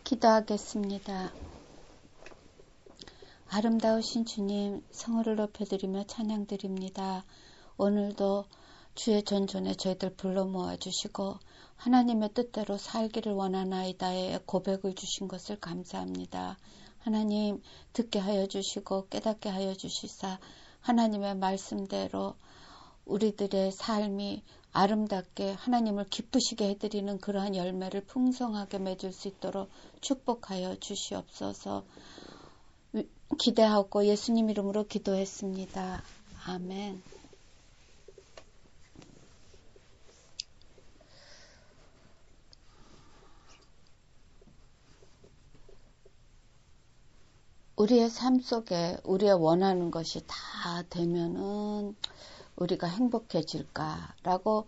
기도하겠습니다. 아름다우신 주님, 성호를 높여드리며 찬양드립니다. 오늘도 주의 전전에 저희들 불러 모아주시고 하나님의 뜻대로 살기를 원하나이다의 고백을 주신 것을 감사합니다. 하나님, 듣게 하여 주시고 깨닫게 하여 주시사 하나님의 말씀대로 우리들의 삶이 아름답게 하나님을 기쁘시게 해드리는 그러한 열매를 풍성하게 맺을 수 있도록 축복하여 주시옵소서. 기대하고 예수님 이름으로 기도했습니다. 아멘. 우리의 삶 속에 우리의 원하는 것이 다 되면은 우리가 행복해질까라고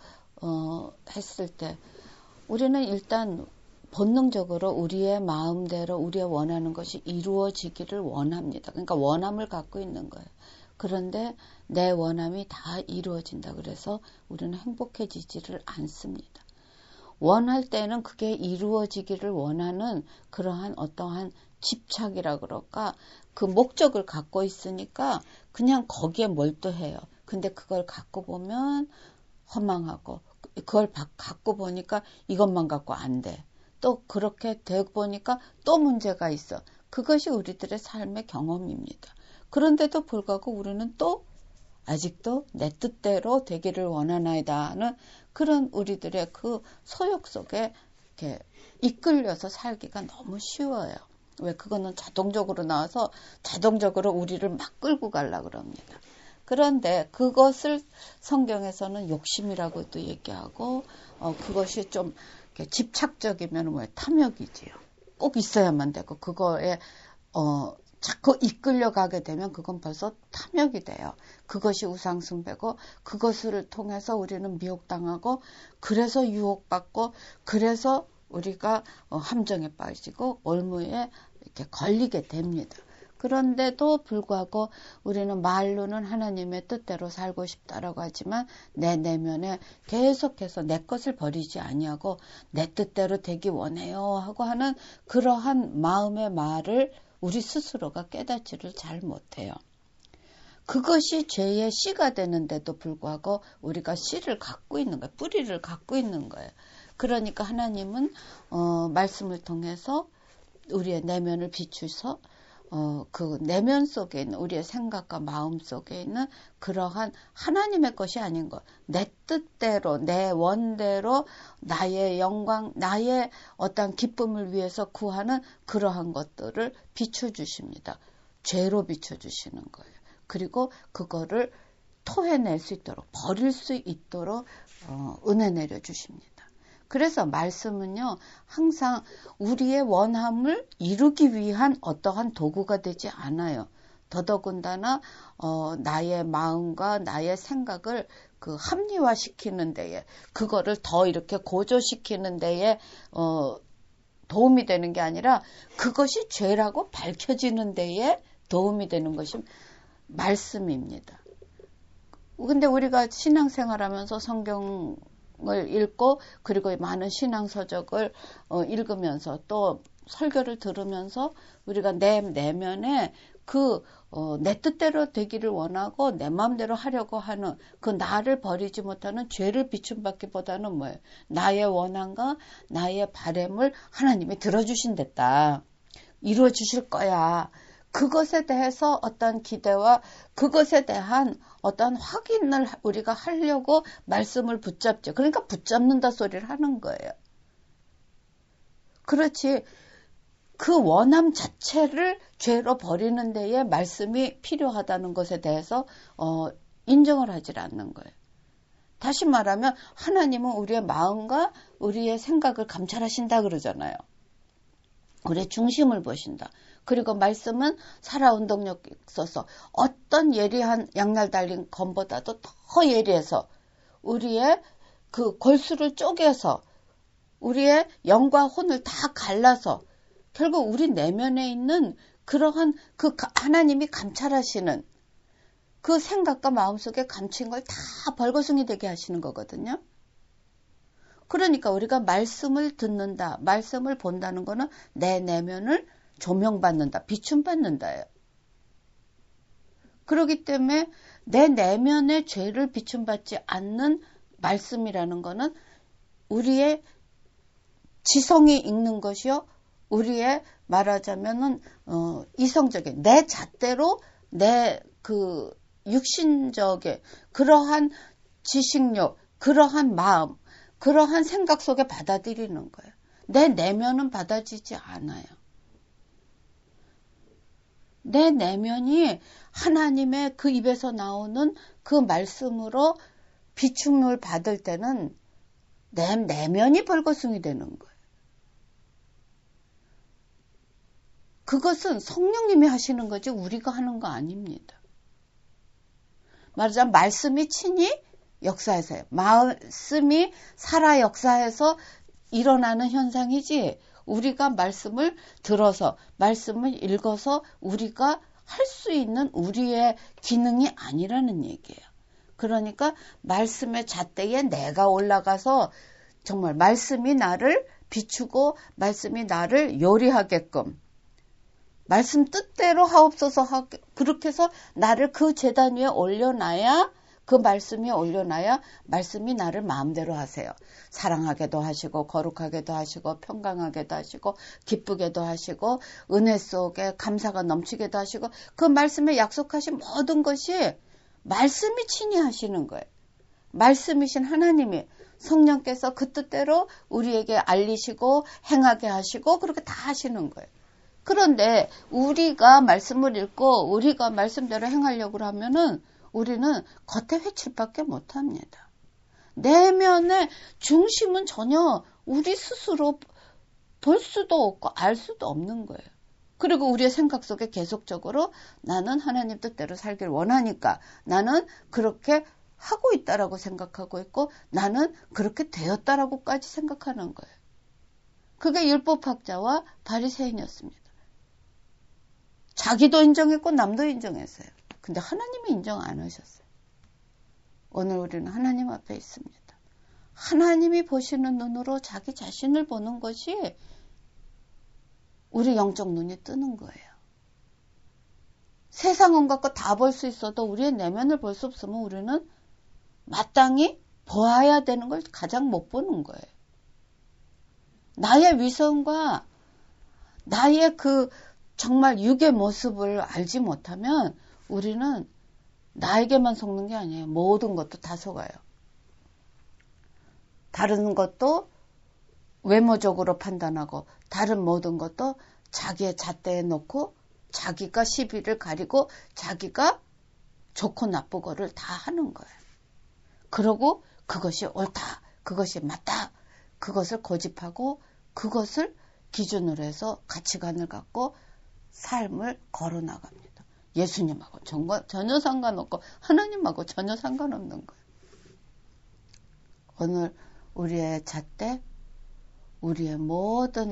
했을 때 우리는 일단 본능적으로 우리의 마음대로 우리의 원하는 것이 이루어지기를 원합니다. 그러니까 원함을 갖고 있는 거예요. 그런데 내 원함이 다 이루어진다 그래서 우리는 행복해지지를 않습니다. 원할 때는 그게 이루어지기를 원하는 그러한 어떠한 집착이라 그럴까 그 목적을 갖고 있으니까 그냥 거기에 몰두해요. 근데 그걸 갖고 보면 허망하고 그걸 갖고 보니까 이것만 갖고 안 돼. 또 그렇게 되고 보니까 또 문제가 있어. 그것이 우리들의 삶의 경험입니다. 그런데도 불구하고 우리는 또 아직도 내 뜻대로 되기를 원하나이다 하는 그런 우리들의 그 소욕 속에 이렇게 이끌려서 살기가 너무 쉬워요. 왜? 그거는 자동적으로 나와서 자동적으로 우리를 막 끌고 가려고 그럽니다. 그런데 그것을 성경에서는 욕심이라고도 얘기하고 그것이 좀 집착적이면 왜 탐욕이지요. 꼭 있어야만 되고 그거에 자꾸 이끌려가게 되면 그건 벌써 탐욕이 돼요. 그것이 우상숭배고 그것을 통해서 우리는 미혹당하고 그래서 유혹받고 그래서 우리가 함정에 빠지고 올무에 이렇게 걸리게 됩니다. 그런데도 불구하고 우리는 말로는 하나님의 뜻대로 살고 싶다라고 하지만 내 내면에 계속해서 내 것을 버리지 아니하고 내 뜻대로 되기 원해요 하고 하는 그러한 마음의 말을 우리 스스로가 깨닫지를 잘 못해요. 그것이 죄의 씨가 되는데도 불구하고 우리가 씨를 갖고 있는 거예요. 뿌리를 갖고 있는 거예요. 그러니까 하나님은 말씀을 통해서 우리의 내면을 비추서 그 내면 속에 있는 우리의 생각과 마음 속에 있는 그러한 하나님의 것이 아닌 것, 내 뜻대로 내 원대로 나의 영광, 나의 어떤 기쁨을 위해서 구하는 그러한 것들을 비춰주십니다. 죄로 비춰주시는 거예요. 그리고 그거를 토해낼 수 있도록 버릴 수 있도록 은혜 내려주십니다. 그래서 말씀은요, 항상 우리의 원함을 이루기 위한 어떠한 도구가 되지 않아요. 더더군다나 나의 마음과 나의 생각을 그 합리화시키는 데에 그거를 더 이렇게 고조시키는 데에 도움이 되는 게 아니라 그것이 죄라고 밝혀지는 데에 도움이 되는 것이 말씀입니다. 근데 우리가 신앙생활하면서 성경을 읽고 그리고 많은 신앙서적을 읽으면서 또 설교를 들으면서 우리가 내 내면에 내 뜻대로 되기를 원하고 내 마음대로 하려고 하는 그 나를 버리지 못하는 죄를 비춤받기보다는 뭐예요? 나의 원함과 나의 바람을 하나님이 들어주신댔다. 이루어 주실 거야. 그것에 대해서 어떤 기대와 그것에 대한 어떤 확인을 우리가 하려고 말씀을 붙잡죠. 그러니까 붙잡는다 소리를 하는 거예요. 그렇지. 그 원함 자체를 죄로 버리는 데에 말씀이 필요하다는 것에 대해서 인정을 하지 않는 거예요. 다시 말하면 하나님은 우리의 마음과 우리의 생각을 감찰하신다 그러잖아요. 우리의 중심을 보신다. 그리고 말씀은 살아온 동력 있어서 어떤 예리한 양날 달린 검보다도 더 예리해서 우리의 그 골수를 쪼개서 우리의 영과 혼을 다 갈라서 결국 우리 내면에 있는 그러한 그 하나님이 감찰하시는 그 생각과 마음속에 감춘 걸 다 벌거숭이 되게 하시는 거거든요. 그러니까 우리가 말씀을 듣는다, 말씀을 본다는 거는 내 내면을 조명받는다, 비춤받는다예요. 그렇기 때문에 내 내면의 죄를 비춤받지 않는 말씀이라는 거는 우리의 지성이 있는 것이요, 우리의 말하자면은 이성적인 내 잣대로 내 그 육신적인 그러한 지식력, 그러한 마음, 그러한 생각 속에 받아들이는 거예요. 내 내면은 받아지지 않아요. 내 내면이 하나님의 그 입에서 나오는 그 말씀으로 비춤을 받을 때는 내 내면이 벌거숭이 되는 거예요. 그것은 성령님이 하시는 거지 우리가 하는 거 아닙니다. 말하자면 말씀이 친히 역사에서요. 말씀이 살아 역사에서 일어나는 현상이지 우리가 말씀을 들어서 말씀을 읽어서 우리가 할 수 있는 우리의 기능이 아니라는 얘기예요. 그러니까 말씀의 잣대에 내가 올라가서 정말 말씀이 나를 비추고 말씀이 나를 요리하게끔 말씀 뜻대로 하옵소서 그렇게 해서 나를 그 제단 위에 올려놔야 그 말씀이 올려놔야 말씀이 나를 마음대로 하세요. 사랑하게도 하시고 거룩하게도 하시고 평강하게도 하시고 기쁘게도 하시고 은혜 속에 감사가 넘치게도 하시고 그 말씀에 약속하신 모든 것이 말씀이 친히 하시는 거예요. 말씀이신 하나님이 성령께서 그 뜻대로 우리에게 알리시고 행하게 하시고 그렇게 다 하시는 거예요. 그런데 우리가 말씀을 읽고 우리가 말씀대로 행하려고 하면은 우리는 겉에 회칠밖에 못합니다. 내면의 중심은 전혀 우리 스스로 볼 수도 없고 알 수도 없는 거예요. 그리고 우리의 생각 속에 계속적으로 나는 하나님 뜻대로 살길 원하니까 나는 그렇게 하고 있다라고 생각하고 있고 나는 그렇게 되었다라고까지 생각하는 거예요. 그게 율법학자와 바리새인이었습니다. 자기도 인정했고 남도 인정했어요. 근데 하나님이 인정 안 하셨어요. 오늘 우리는 하나님 앞에 있습니다. 하나님이 보시는 눈으로 자기 자신을 보는 것이 우리 영적 눈이 뜨는 거예요. 세상 온갖 거 다 볼 수 있어도 우리의 내면을 볼 수 없으면 우리는 마땅히 보아야 되는 걸 가장 못 보는 거예요. 나의 위선과 나의 그 정말 육의 모습을 알지 못하면 우리는 나에게만 속는 게 아니에요. 모든 것도 다 속아요. 다른 것도 외모적으로 판단하고 다른 모든 것도 자기의 잣대에 놓고 자기가 시비를 가리고 자기가 좋고 나쁘고를 다 하는 거예요. 그러고 그것이 옳다, 그것이 맞다, 그것을 고집하고 그것을 기준으로 해서 가치관을 갖고 삶을 걸어나갑니다. 예수님하고 전혀 상관없고 하나님하고 전혀 상관없는 거예요. 오늘 우리의 잣대, 우리의 모든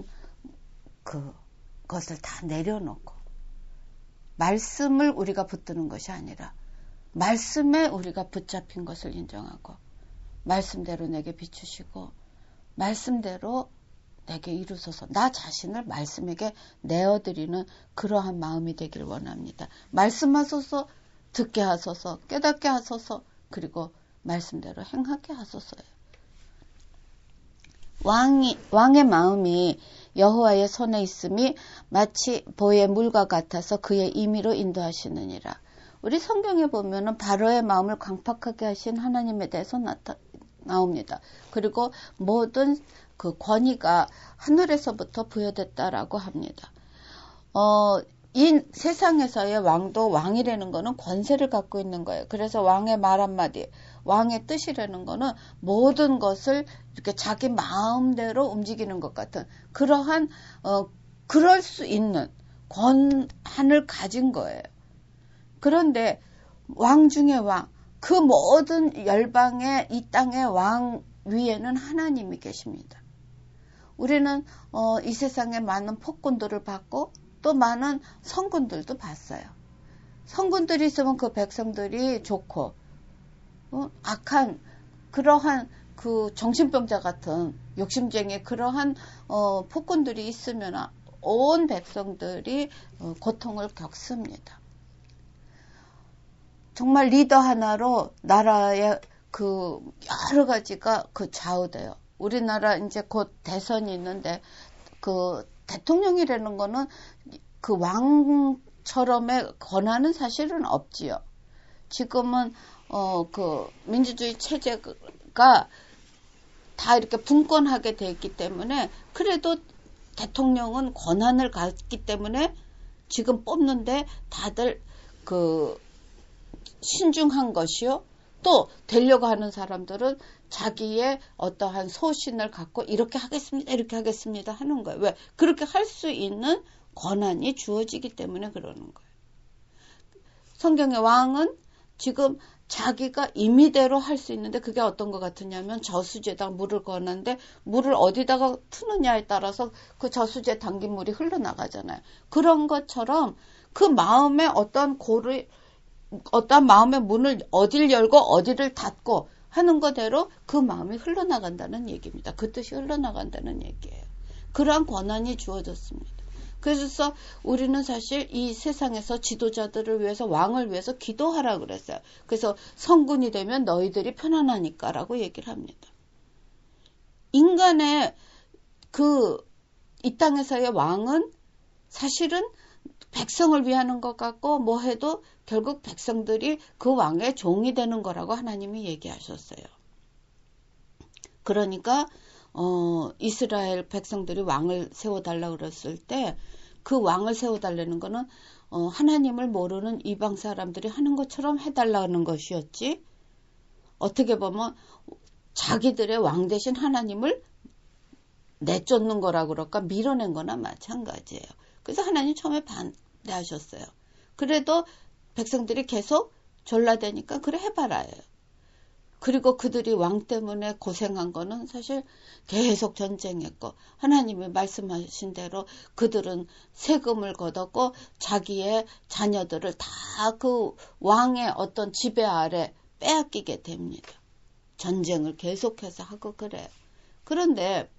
그것을 다 내려놓고 말씀을 우리가 붙드는 것이 아니라 말씀에 우리가 붙잡힌 것을 인정하고 말씀대로 내게 비추시고 말씀대로 내게 이루소서 나 자신을 말씀에게 내어드리는 그러한 마음이 되길 원합니다. 말씀하소서, 듣게 하소서, 깨닫게 하소서, 그리고 말씀대로 행하게 하소서예요. 왕의 마음이 여호와의 손에 있음이 마치 보의 물과 같아서 그의 임의로 인도하시느니라. 우리 성경에 보면은 바로의 마음을 강팍하게 하신 하나님에 대해서 나옵니다. 그리고 모든 그 권위가 하늘에서부터 부여됐다라고 합니다. 이 세상에서의 왕도 왕이라는 거는 권세를 갖고 있는 거예요. 그래서 왕의 말 한마디, 왕의 뜻이라는 거는 모든 것을 이렇게 자기 마음대로 움직이는 것 같은 그러한 그럴 수 있는 권한을 가진 거예요. 그런데 왕 중에 왕, 그 모든 열방의 이 땅의 왕 위에는 하나님이 계십니다. 우리는 이 세상에 많은 폭군들을 봤고 또 많은 성군들도 봤어요. 성군들이 있으면 그 백성들이 좋고 악한 그러한 그 정신병자 같은 욕심쟁이 그러한 폭군들이 있으면 온 백성들이 고통을 겪습니다. 정말 리더 하나로 나라의 그 여러 가지가 그 좌우돼요. 우리나라 이제 곧 대선이 있는데 그 대통령이라는 거는 그 왕처럼의 권한은 사실은 없지요. 지금은 그 민주주의 체제가 다 이렇게 분권하게 돼 있기 때문에 그래도 대통령은 권한을 갖기 때문에 지금 뽑는데 다들 그 신중한 것이요. 또 되려고 하는 사람들은 자기의 어떠한 소신을 갖고 이렇게 하겠습니다 하는 거예요. 왜? 그렇게 할 수 있는 권한이 주어지기 때문에 그러는 거예요. 성경의 왕은 지금 자기가 임의대로 할 수 있는데 그게 어떤 것 같으냐면 저수지에다가 물을 거는데 물을 어디다가 푸느냐에 따라서 그 저수지에 담긴 물이 흘러나가잖아요. 그런 것처럼 그 마음에 어떤 마음의 문을 어딜 열고 어디를 닫고 하는 거대로 그 마음이 흘러나간다는 얘기입니다. 그 뜻이 흘러나간다는 얘기예요. 그러한 권한이 주어졌습니다. 그래서 우리는 사실 이 세상에서 지도자들을 위해서 왕을 위해서 기도하라 그랬어요. 그래서 성군이 되면 너희들이 편안하니까라고 얘기를 합니다. 인간의 이 땅에서의 왕은 사실은 백성을 위하는 것 같고 뭐 해도 결국 백성들이 그 왕의 종이 되는 거라고 하나님이 얘기하셨어요. 그러니까 이스라엘 백성들이 왕을 세워달라고 그랬을 때 그 왕을 세워달라는 거는 하나님을 모르는 이방 사람들이 하는 것처럼 해달라는 것이었지. 어떻게 보면 자기들의 왕 대신 하나님을 내쫓는 거라 그럴까 밀어낸 거나 마찬가지예요. 그래서 하나님 처음에 반대하셨어요. 그래도 백성들이 계속 졸라대니까 그래 해봐라요. 그리고 그들이 왕 때문에 고생한 거는 사실 계속 전쟁했고 하나님이 말씀하신 대로 그들은 세금을 걷었고 자기의 자녀들을 다 그 왕의 어떤 지배 아래 빼앗기게 됩니다. 전쟁을 계속해서 하고 그래요. 그런데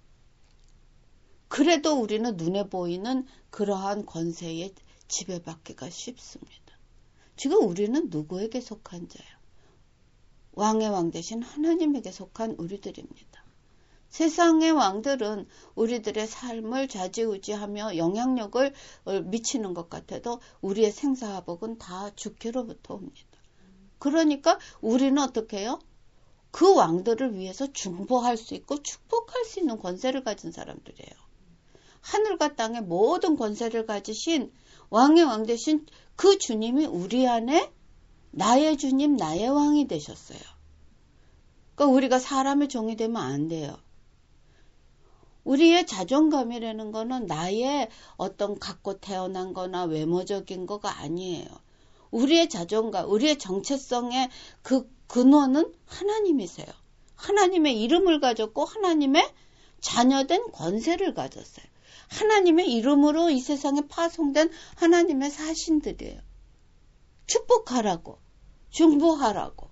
그래도 우리는 눈에 보이는 그러한 권세에 지배받기가 쉽습니다. 지금 우리는 누구에게 속한 자예요? 왕의 왕 대신 하나님에게 속한 우리들입니다. 세상의 왕들은 우리들의 삶을 좌지우지하며 영향력을 미치는 것 같아도 우리의 생사화복은 다 주께로부터 옵니다. 그러니까 우리는 어떻게 해요? 그 왕들을 위해서 중보할 수 있고 축복할 수 있는 권세를 가진 사람들이에요. 하늘과 땅의 모든 권세를 가지신 왕의 왕 대신 그 주님이 우리 안에 나의 주님, 나의 왕이 되셨어요. 그러니까 우리가 사람의 종이 되면 안 돼요. 우리의 자존감이라는 거는 나의 어떤 갖고 태어난 거나 외모적인 거가 아니에요. 우리의 자존감, 우리의 정체성의 그 근원은 하나님이세요. 하나님의 이름을 가졌고 하나님의 자녀된 권세를 가졌어요. 하나님의 이름으로 이 세상에 파송된 하나님의 사신들이에요. 축복하라고, 중보하라고.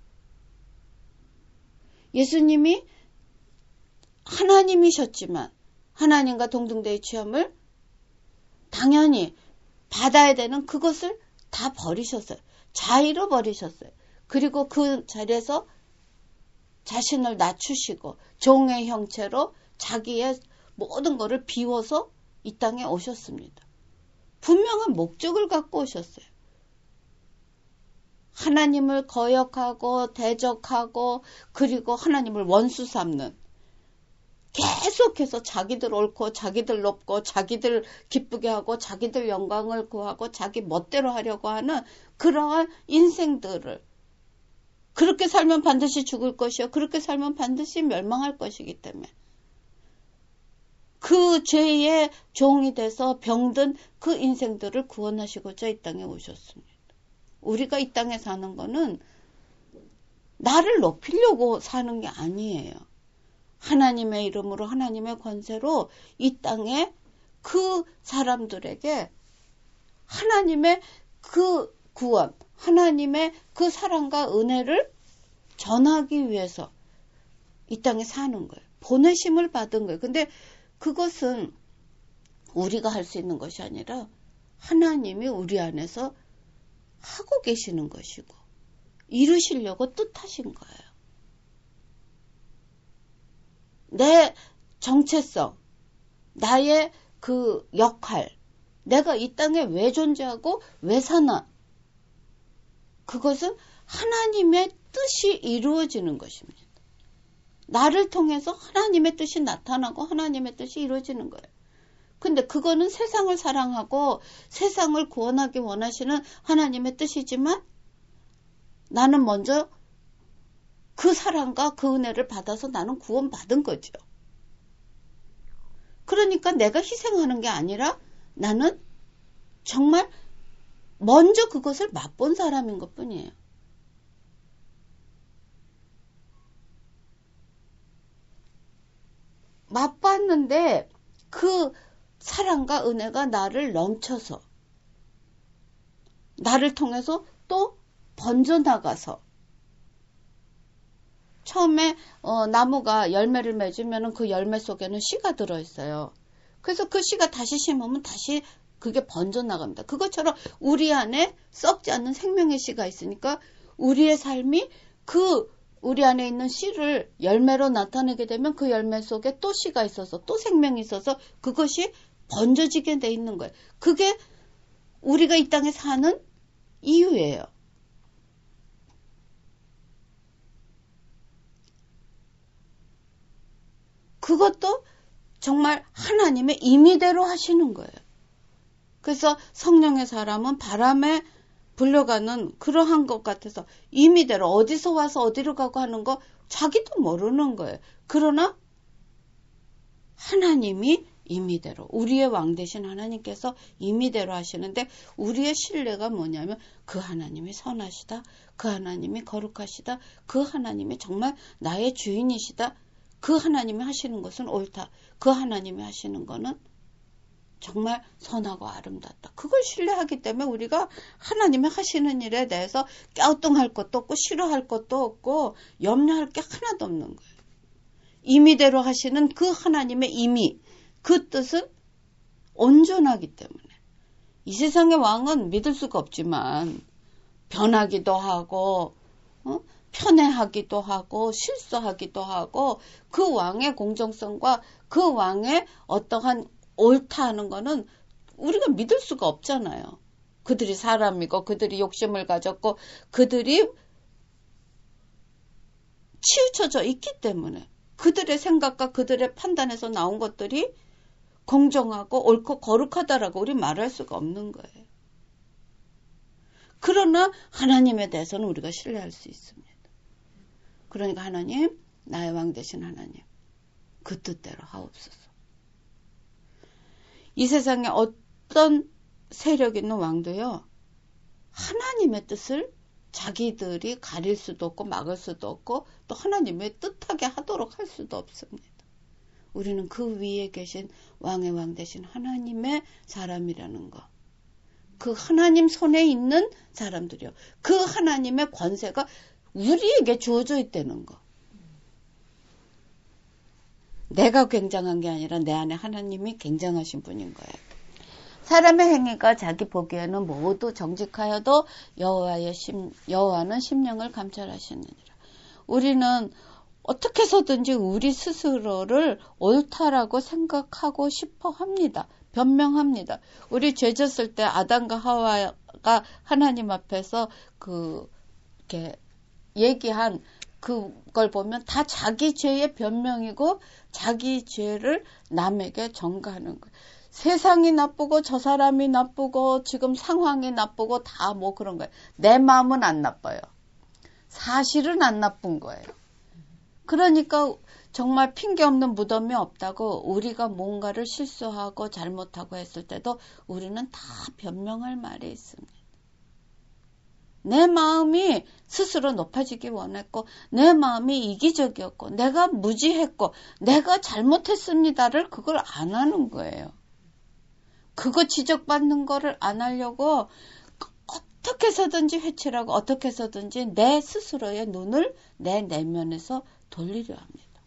예수님이 하나님이셨지만 하나님과 동등대의 취함을 당연히 받아야 되는 그것을 다 버리셨어요. 자의로 버리셨어요. 그리고 그 자리에서 자신을 낮추시고 종의 형체로 자기의 모든 것을 비워서 이 땅에 오셨습니다. 분명한 목적을 갖고 오셨어요. 하나님을 거역하고 대적하고 그리고 하나님을 원수 삼는 계속해서 자기들 옳고 자기들 높고 자기들 기쁘게 하고 자기들 영광을 구하고 자기 멋대로 하려고 하는 그러한 인생들을 그렇게 살면 반드시 죽을 것이요. 그렇게 살면 반드시 멸망할 것이기 때문에 그 죄의 종이 돼서 병든 그 인생들을 구원하시고자 이 땅에 오셨습니다. 우리가 이 땅에 사는 거는 나를 높이려고 사는 게 아니에요. 하나님의 이름으로 하나님의 권세로 이 땅에 그 사람들에게 하나님의 그 구원, 하나님의 그 사랑과 은혜를 전하기 위해서 이 땅에 사는 거예요. 보내심을 받은 거예요. 근데 그것은 우리가 할 수 있는 것이 아니라 하나님이 우리 안에서 하고 계시는 것이고 이루시려고 뜻하신 거예요. 내 정체성, 나의 그 역할, 내가 이 땅에 왜 존재하고 왜 사나, 그것은 하나님의 뜻이 이루어지는 것입니다. 나를 통해서 하나님의 뜻이 나타나고 하나님의 뜻이 이루어지는 거예요. 근데 그거는 세상을 사랑하고 세상을 구원하기 원하시는 하나님의 뜻이지만 나는 먼저 그 사랑과 그 은혜를 받아서 나는 구원받은 거죠. 그러니까 내가 희생하는 게 아니라 나는 정말 먼저 그것을 맛본 사람인 것뿐이에요. 맛봤는데 그 사랑과 은혜가 나를 넘쳐서 나를 통해서 또 번져나가서 처음에 나무가 열매를 맺으면 그 열매 속에는 씨가 들어있어요. 그래서 그 씨가 다시 심으면 다시 그게 번져나갑니다. 그것처럼 우리 안에 썩지 않는 생명의 씨가 있으니까 우리의 삶이 그 우리 안에 있는 씨를 열매로 나타내게 되면 그 열매 속에 또 씨가 있어서 또 생명이 있어서 그것이 번져지게 돼 있는 거예요. 그게 우리가 이 땅에 사는 이유예요. 그것도 정말 하나님의 임의대로 하시는 거예요. 그래서 성령의 사람은 바람에 불려가는 그러한 것 같아서 임의대로 어디서 와서 어디로 가고 하는 거 자기도 모르는 거예요. 그러나 하나님이 임의대로 우리의 왕 되신 하나님께서 임의대로 하시는데 우리의 신뢰가 뭐냐면 그 하나님이 선하시다. 그 하나님이 거룩하시다. 그 하나님이 정말 나의 주인이시다. 그 하나님이 하시는 것은 옳다. 그 하나님이 하시는 거는 정말 선하고 아름답다. 그걸 신뢰하기 때문에 우리가 하나님이 하시는 일에 대해서 갸우뚱할 것도 없고 싫어할 것도 없고 염려할 게 하나도 없는 거예요. 임의대로 하시는 그 하나님의 임의, 그 뜻은 온전하기 때문에 이 세상의 왕은 믿을 수가 없지만 변하기도 하고 편애하기도 하고 실수하기도 하고 그 왕의 공정성과 그 왕의 어떠한 옳다 하는 거는 우리가 믿을 수가 없잖아요. 그들이 사람이고 그들이 욕심을 가졌고 그들이 치우쳐져 있기 때문에 그들의 생각과 그들의 판단에서 나온 것들이 공정하고 옳고 거룩하다라고 우리 말할 수가 없는 거예요. 그러나 하나님에 대해서는 우리가 신뢰할 수 있습니다. 그러니까 하나님, 나의 왕 되신 하나님, 그 뜻대로 하옵소서. 이 세상에 어떤 세력 있는 왕도요, 하나님의 뜻을 자기들이 가릴 수도 없고 막을 수도 없고 또 하나님의 뜻하게 하도록 할 수도 없습니다. 우리는 그 위에 계신 왕의 왕 되신 하나님의 사람이라는 거. 그 하나님 손에 있는 사람들이요. 그 하나님의 권세가 우리에게 주어져 있다는 거. 내가 굉장한 게 아니라 내 안에 하나님이 굉장하신 분인 거예요. 사람의 행위가 자기 보기에는 모두 정직하여도 여호와는 심령을 감찰하시느니라. 우리는 어떻게 해서든지 우리 스스로를 옳다라고 생각하고 싶어 합니다. 변명합니다. 우리 죄 졌을 때 아담과 하와가 하나님 앞에서 이렇게 얘기한 그걸 보면 다 자기 죄의 변명이고 자기 죄를 남에게 전가하는 거예요. 세상이 나쁘고 저 사람이 나쁘고 지금 상황이 나쁘고 다 뭐 그런 거예요. 내 마음은 안 나빠요. 사실은 안 나쁜 거예요. 그러니까 정말 핑계 없는 무덤이 없다고 우리가 뭔가를 실수하고 잘못하고 했을 때도 우리는 다 변명할 말이 있습니다. 내 마음이 스스로 높아지기 원했고 내 마음이 이기적이었고 내가 무지했고 내가 잘못했습니다를 그걸 안 하는 거예요. 그거 지적받는 거를 안 하려고 어떻게 해서든지 회칠하고 어떻게 해서든지 내 스스로의 눈을 내 내면에서 돌리려 합니다.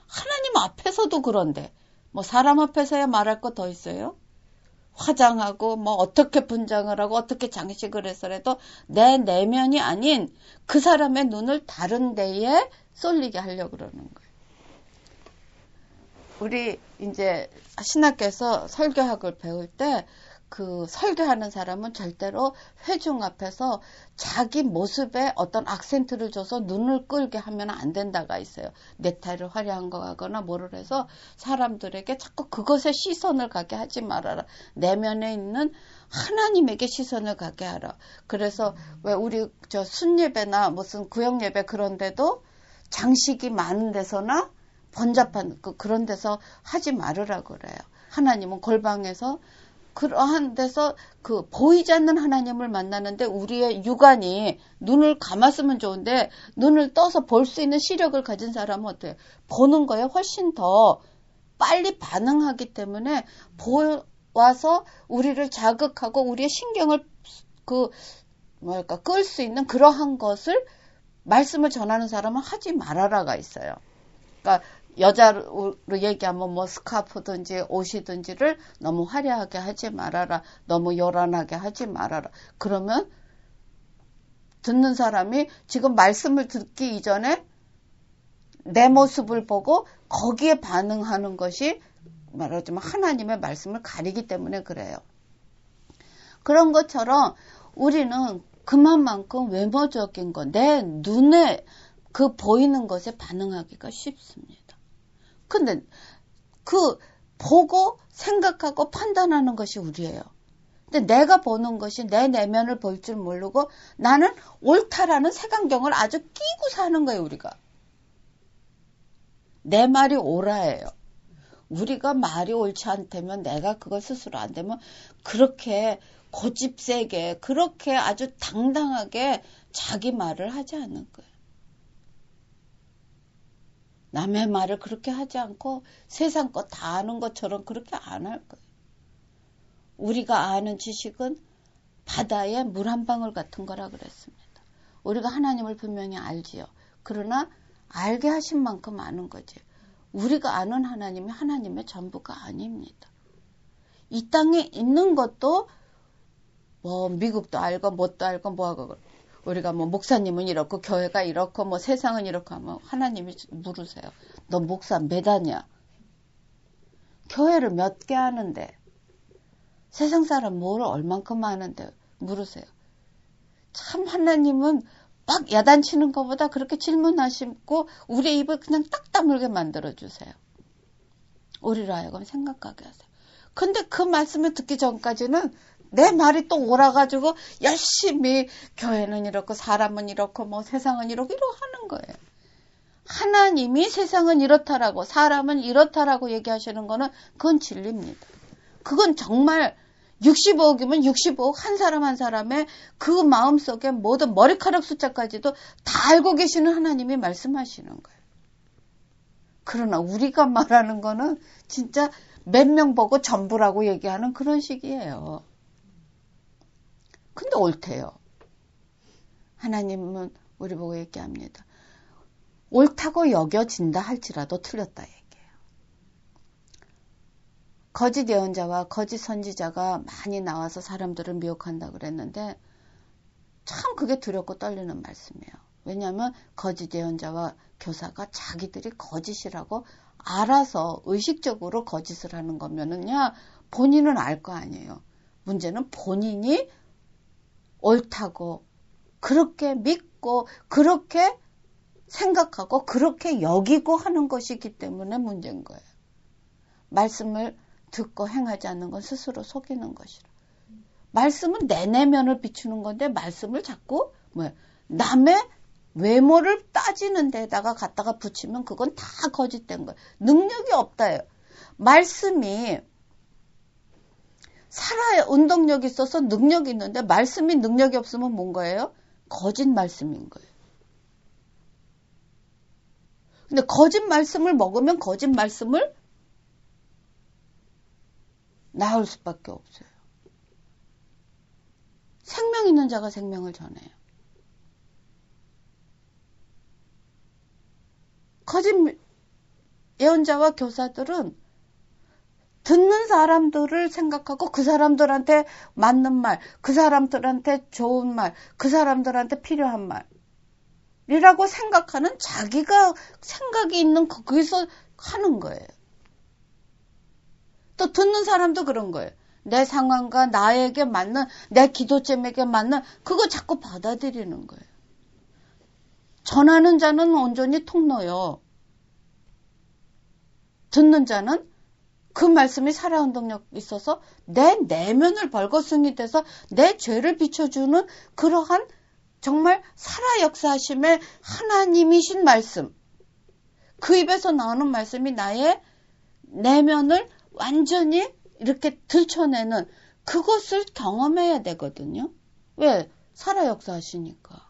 하나님 앞에서도 그런데 뭐 사람 앞에서야 말할 거 더 있어요? 화장하고 뭐 어떻게 분장을 하고 어떻게 장식을 해서라도 내 내면이 아닌 그 사람의 눈을 다른 데에 쏠리게 하려고 그러는 거예요. 우리 이제 신학교에서 설교학을 배울 때 그 설교하는 사람은 절대로 회중 앞에서 자기 모습에 어떤 악센트를 줘서 눈을 끌게 하면 안 된다가 있어요. 넥타이를 화려한 거 하거나 뭐를 해서 사람들에게 자꾸 그것에 시선을 가게 하지 말아라. 내면에 있는 하나님에게 시선을 가게 하라. 그래서 왜 우리 저 순예배나 무슨 구역예배 그런 데도 장식이 많은 데서나 번잡한 그런 데서 하지 말으라 그래요. 하나님은 골방에서 그러한 데서 그 보이지 않는 하나님을 만나는데 우리의 육안이 눈을 감았으면 좋은데 눈을 떠서 볼 수 있는 시력을 가진 사람은 어때요? 보는 거에 훨씬 더 빨리 반응하기 때문에 보아서 우리를 자극하고 우리의 신경을 끌 수 있는 그러한 것을 말씀을 전하는 사람은 하지 말아라가 있어요. 그러니까 여자로 얘기하면 뭐 스카프든지 옷이든지를 너무 화려하게 하지 말아라. 너무 요란하게 하지 말아라. 그러면 듣는 사람이 지금 말씀을 듣기 이전에 내 모습을 보고 거기에 반응하는 것이 말하자면 하나님의 말씀을 가리기 때문에 그래요. 그런 것처럼 우리는 그만큼 외모적인 것, 내 눈에 그 보이는 것에 반응하기가 쉽습니다. 근데 그 보고 생각하고 판단하는 것이 우리예요. 근데 내가 보는 것이 내 내면을 볼 줄 모르고 나는 옳다라는 색안경을 아주 끼고 사는 거예요, 우리가. 내 말이 옳아예요. 우리가 말이 옳지 않다면 내가 그걸 스스로 안 되면 그렇게 고집세게 그렇게 아주 당당하게 자기 말을 하지 않는 거예요. 남의 말을 그렇게 하지 않고 세상 거 다 아는 것처럼 그렇게 안 할 거예요. 우리가 아는 지식은 바다에 물 한 방울 같은 거라 그랬습니다. 우리가 하나님을 분명히 알지요. 그러나 알게 하신 만큼 아는 거지. 우리가 아는 하나님이 하나님의 전부가 아닙니다. 이 땅에 있는 것도 뭐 미국도 알고 뭣도 알고 뭐하고 우리가 뭐 목사님은 이렇고 교회가 이렇고 뭐 세상은 이렇고 하면 하나님이 물으세요. 너 목사 몇 하냐? 교회를 몇 개 하는데 세상 사람 뭘 얼만큼 아는데 물으세요. 참 하나님은 막 야단치는 것보다 그렇게 질문하시고 우리 입을 그냥 딱 다물게 만들어주세요. 우리로 하여금 생각하게 하세요. 근데 그 말씀을 듣기 전까지는 내 말이 또 옳아가지고 열심히 교회는 이렇고 사람은 이렇고 뭐 세상은 이렇고 하는 거예요. 하나님이 세상은 이렇다라고 사람은 이렇다라고 얘기하시는 거는 그건 진리입니다. 그건 정말 65억이면 65억 한 사람 한 사람의 그 마음속에 모든 머리카락 숫자까지도 다 알고 계시는 하나님이 말씀하시는 거예요. 그러나 우리가 말하는 거는 진짜 몇 명 보고 전부라고 얘기하는 그런 식이에요. 근데 옳대요. 하나님은 우리 보고 얘기합니다. 옳다고 여겨진다 할지라도 틀렸다 얘기해요. 거짓 예언자와 거짓 선지자가 많이 나와서 사람들을 미혹한다 그랬는데 참 그게 두렵고 떨리는 말씀이에요. 왜냐하면 거짓 예언자와 교사가 자기들이 거짓이라고 알아서 의식적으로 거짓을 하는 거면은요 본인은 알 거 아니에요. 문제는 본인이 옳다고 그렇게 믿고 그렇게 생각하고 그렇게 여기고 하는 것이기 때문에 문제인 거예요. 말씀을 듣고 행하지 않는 건 스스로 속이는 것이라. 말씀은 내 내면을 비추는 건데 말씀을 자꾸 남의 외모를 따지는 데다가 갖다가 붙이면 그건 다 거짓된 거예요. 능력이 없다예요. 말씀이 살아야 운동력이 있어서 능력이 있는데 말씀이 능력이 없으면 뭔 거예요? 거짓 말씀인 거예요. 근데 거짓 말씀을 먹으면 거짓 말씀을 나올 수밖에 없어요. 생명 있는 자가 생명을 전해요. 거짓 예언자와 교사들은 듣는 사람들을 생각하고 그 사람들한테 맞는 말, 그 사람들한테 좋은 말, 그 사람들한테 필요한 말이라고 생각하는 자기가 생각이 있는 거기서 하는 거예요. 또 듣는 사람도 그런 거예요. 내 상황과 나에게 맞는, 내 기도 제목에 맞는 그거 자꾸 받아들이는 거예요. 전하는 자는 온전히 통로요. 듣는 자는 그 말씀이 살아온 능력이 있어서 내 내면을 벌거숭이 돼서 내 죄를 비춰주는 그러한 정말 살아 역사하심의 하나님이신 말씀. 그 입에서 나오는 말씀이 나의 내면을 완전히 이렇게 들춰내는 그것을 경험해야 되거든요. 왜? 살아 역사하시니까.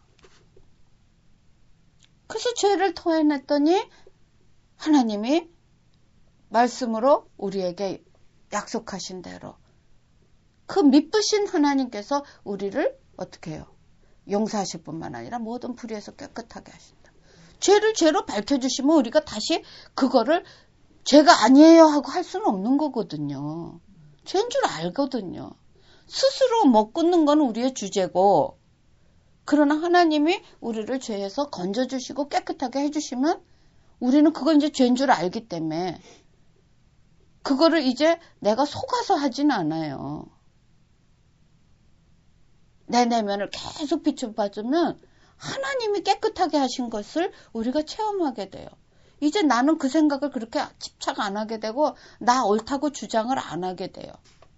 그래서 죄를 토해냈더니 하나님이 말씀으로 우리에게 약속하신 대로 그 미쁘신 하나님께서 우리를 어떻게 해요? 용서하실 뿐만 아니라 모든 불의에서 깨끗하게 하신다. 죄를 죄로 밝혀주시면 우리가 다시 그거를 죄가 아니에요 하고 할 수는 없는 거거든요. 죄인 줄 알거든요. 스스로 못 끊는 건 우리의 주제고, 그러나 하나님이 우리를 죄에서 건져주시고 깨끗하게 해주시면 우리는 그걸 이제 죄인 줄 알기 때문에 그거를 이제 내가 속아서 하진 않아요. 내 내면을 계속 비춰봐주면 하나님이 깨끗하게 하신 것을 우리가 체험하게 돼요. 이제 나는 그 생각을 그렇게 집착 안 하게 되고 나 옳다고 주장을 안 하게 돼요.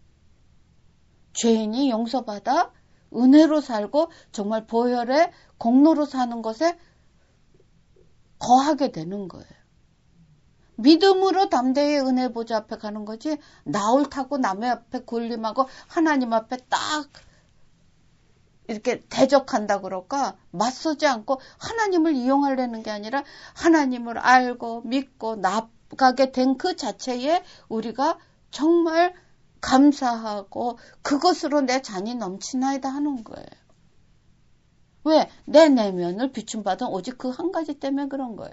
죄인이 용서받아 은혜로 살고 정말 보혈의 공로로 사는 것에 거하게 되는 거예요. 믿음으로 담대히 은혜 보좌 앞에 가는 거지 나 옳다고 남의 앞에 군림하고 하나님 앞에 딱 이렇게 대적한다 그럴까? 맞서지 않고 하나님을 이용하려는 게 아니라 하나님을 알고 믿고 나가게 된 그 자체에 우리가 정말 감사하고 그것으로 내 잔이 넘치나이다 하는 거예요. 왜? 내 내면을 비춤받은 오직 그 한 가지 때문에 그런 거예요.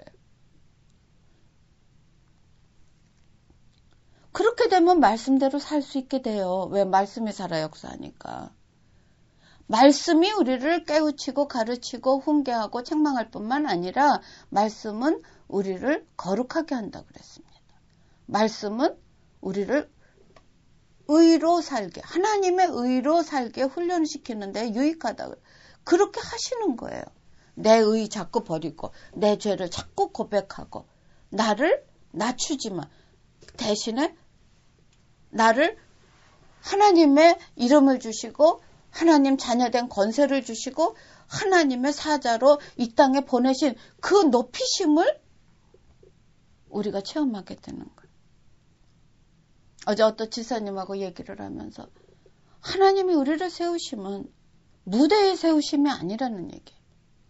그렇게 되면 말씀대로 살 수 있게 돼요. 왜? 말씀이 살아 역사하니까. 말씀이 우리를 깨우치고 가르치고 훈계하고 책망할 뿐만 아니라 말씀은 우리를 거룩하게 한다 그랬습니다. 말씀은 우리를 의로 살게, 하나님의 의로 살게 훈련시키는데 유익하다. 그렇게 하시는 거예요. 내 의 자꾸 버리고 내 죄를 자꾸 고백하고 나를 낮추지만 대신에 나를 하나님의 이름을 주시고 하나님 자녀된 권세를 주시고 하나님의 사자로 이 땅에 보내신 그 높이심을 우리가 체험하게 되는 거예요. 어제 어떤 지사님하고 얘기를 하면서 하나님이 우리를 세우심은 무대에 세우심이 아니라는 얘기예요.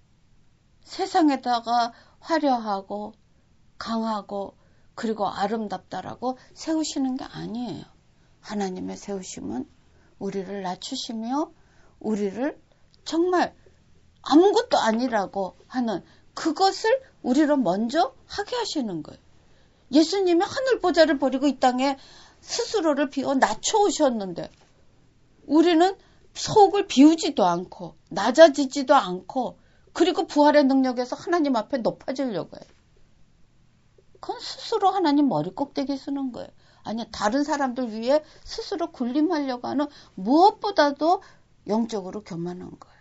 세상에다가 화려하고 강하고 그리고 아름답다라고 세우시는 게 아니에요. 하나님의 세우심은 우리를 낮추시며 우리를 정말 아무것도 아니라고 하는 그것을 우리로 먼저 하게 하시는 거예요. 예수님이 하늘 보좌를 버리고 이 땅에 스스로를 비워 낮춰오셨는데 우리는 속을 비우지도 않고 낮아지지도 않고 그리고 부활의 능력에서 하나님 앞에 높아지려고 해요. 그건 스스로 하나님 머리 꼭대기 쓰는 거예요. 아니 다른 사람들 위해 스스로 군림하려고 하는 무엇보다도 영적으로 교만한 거예요.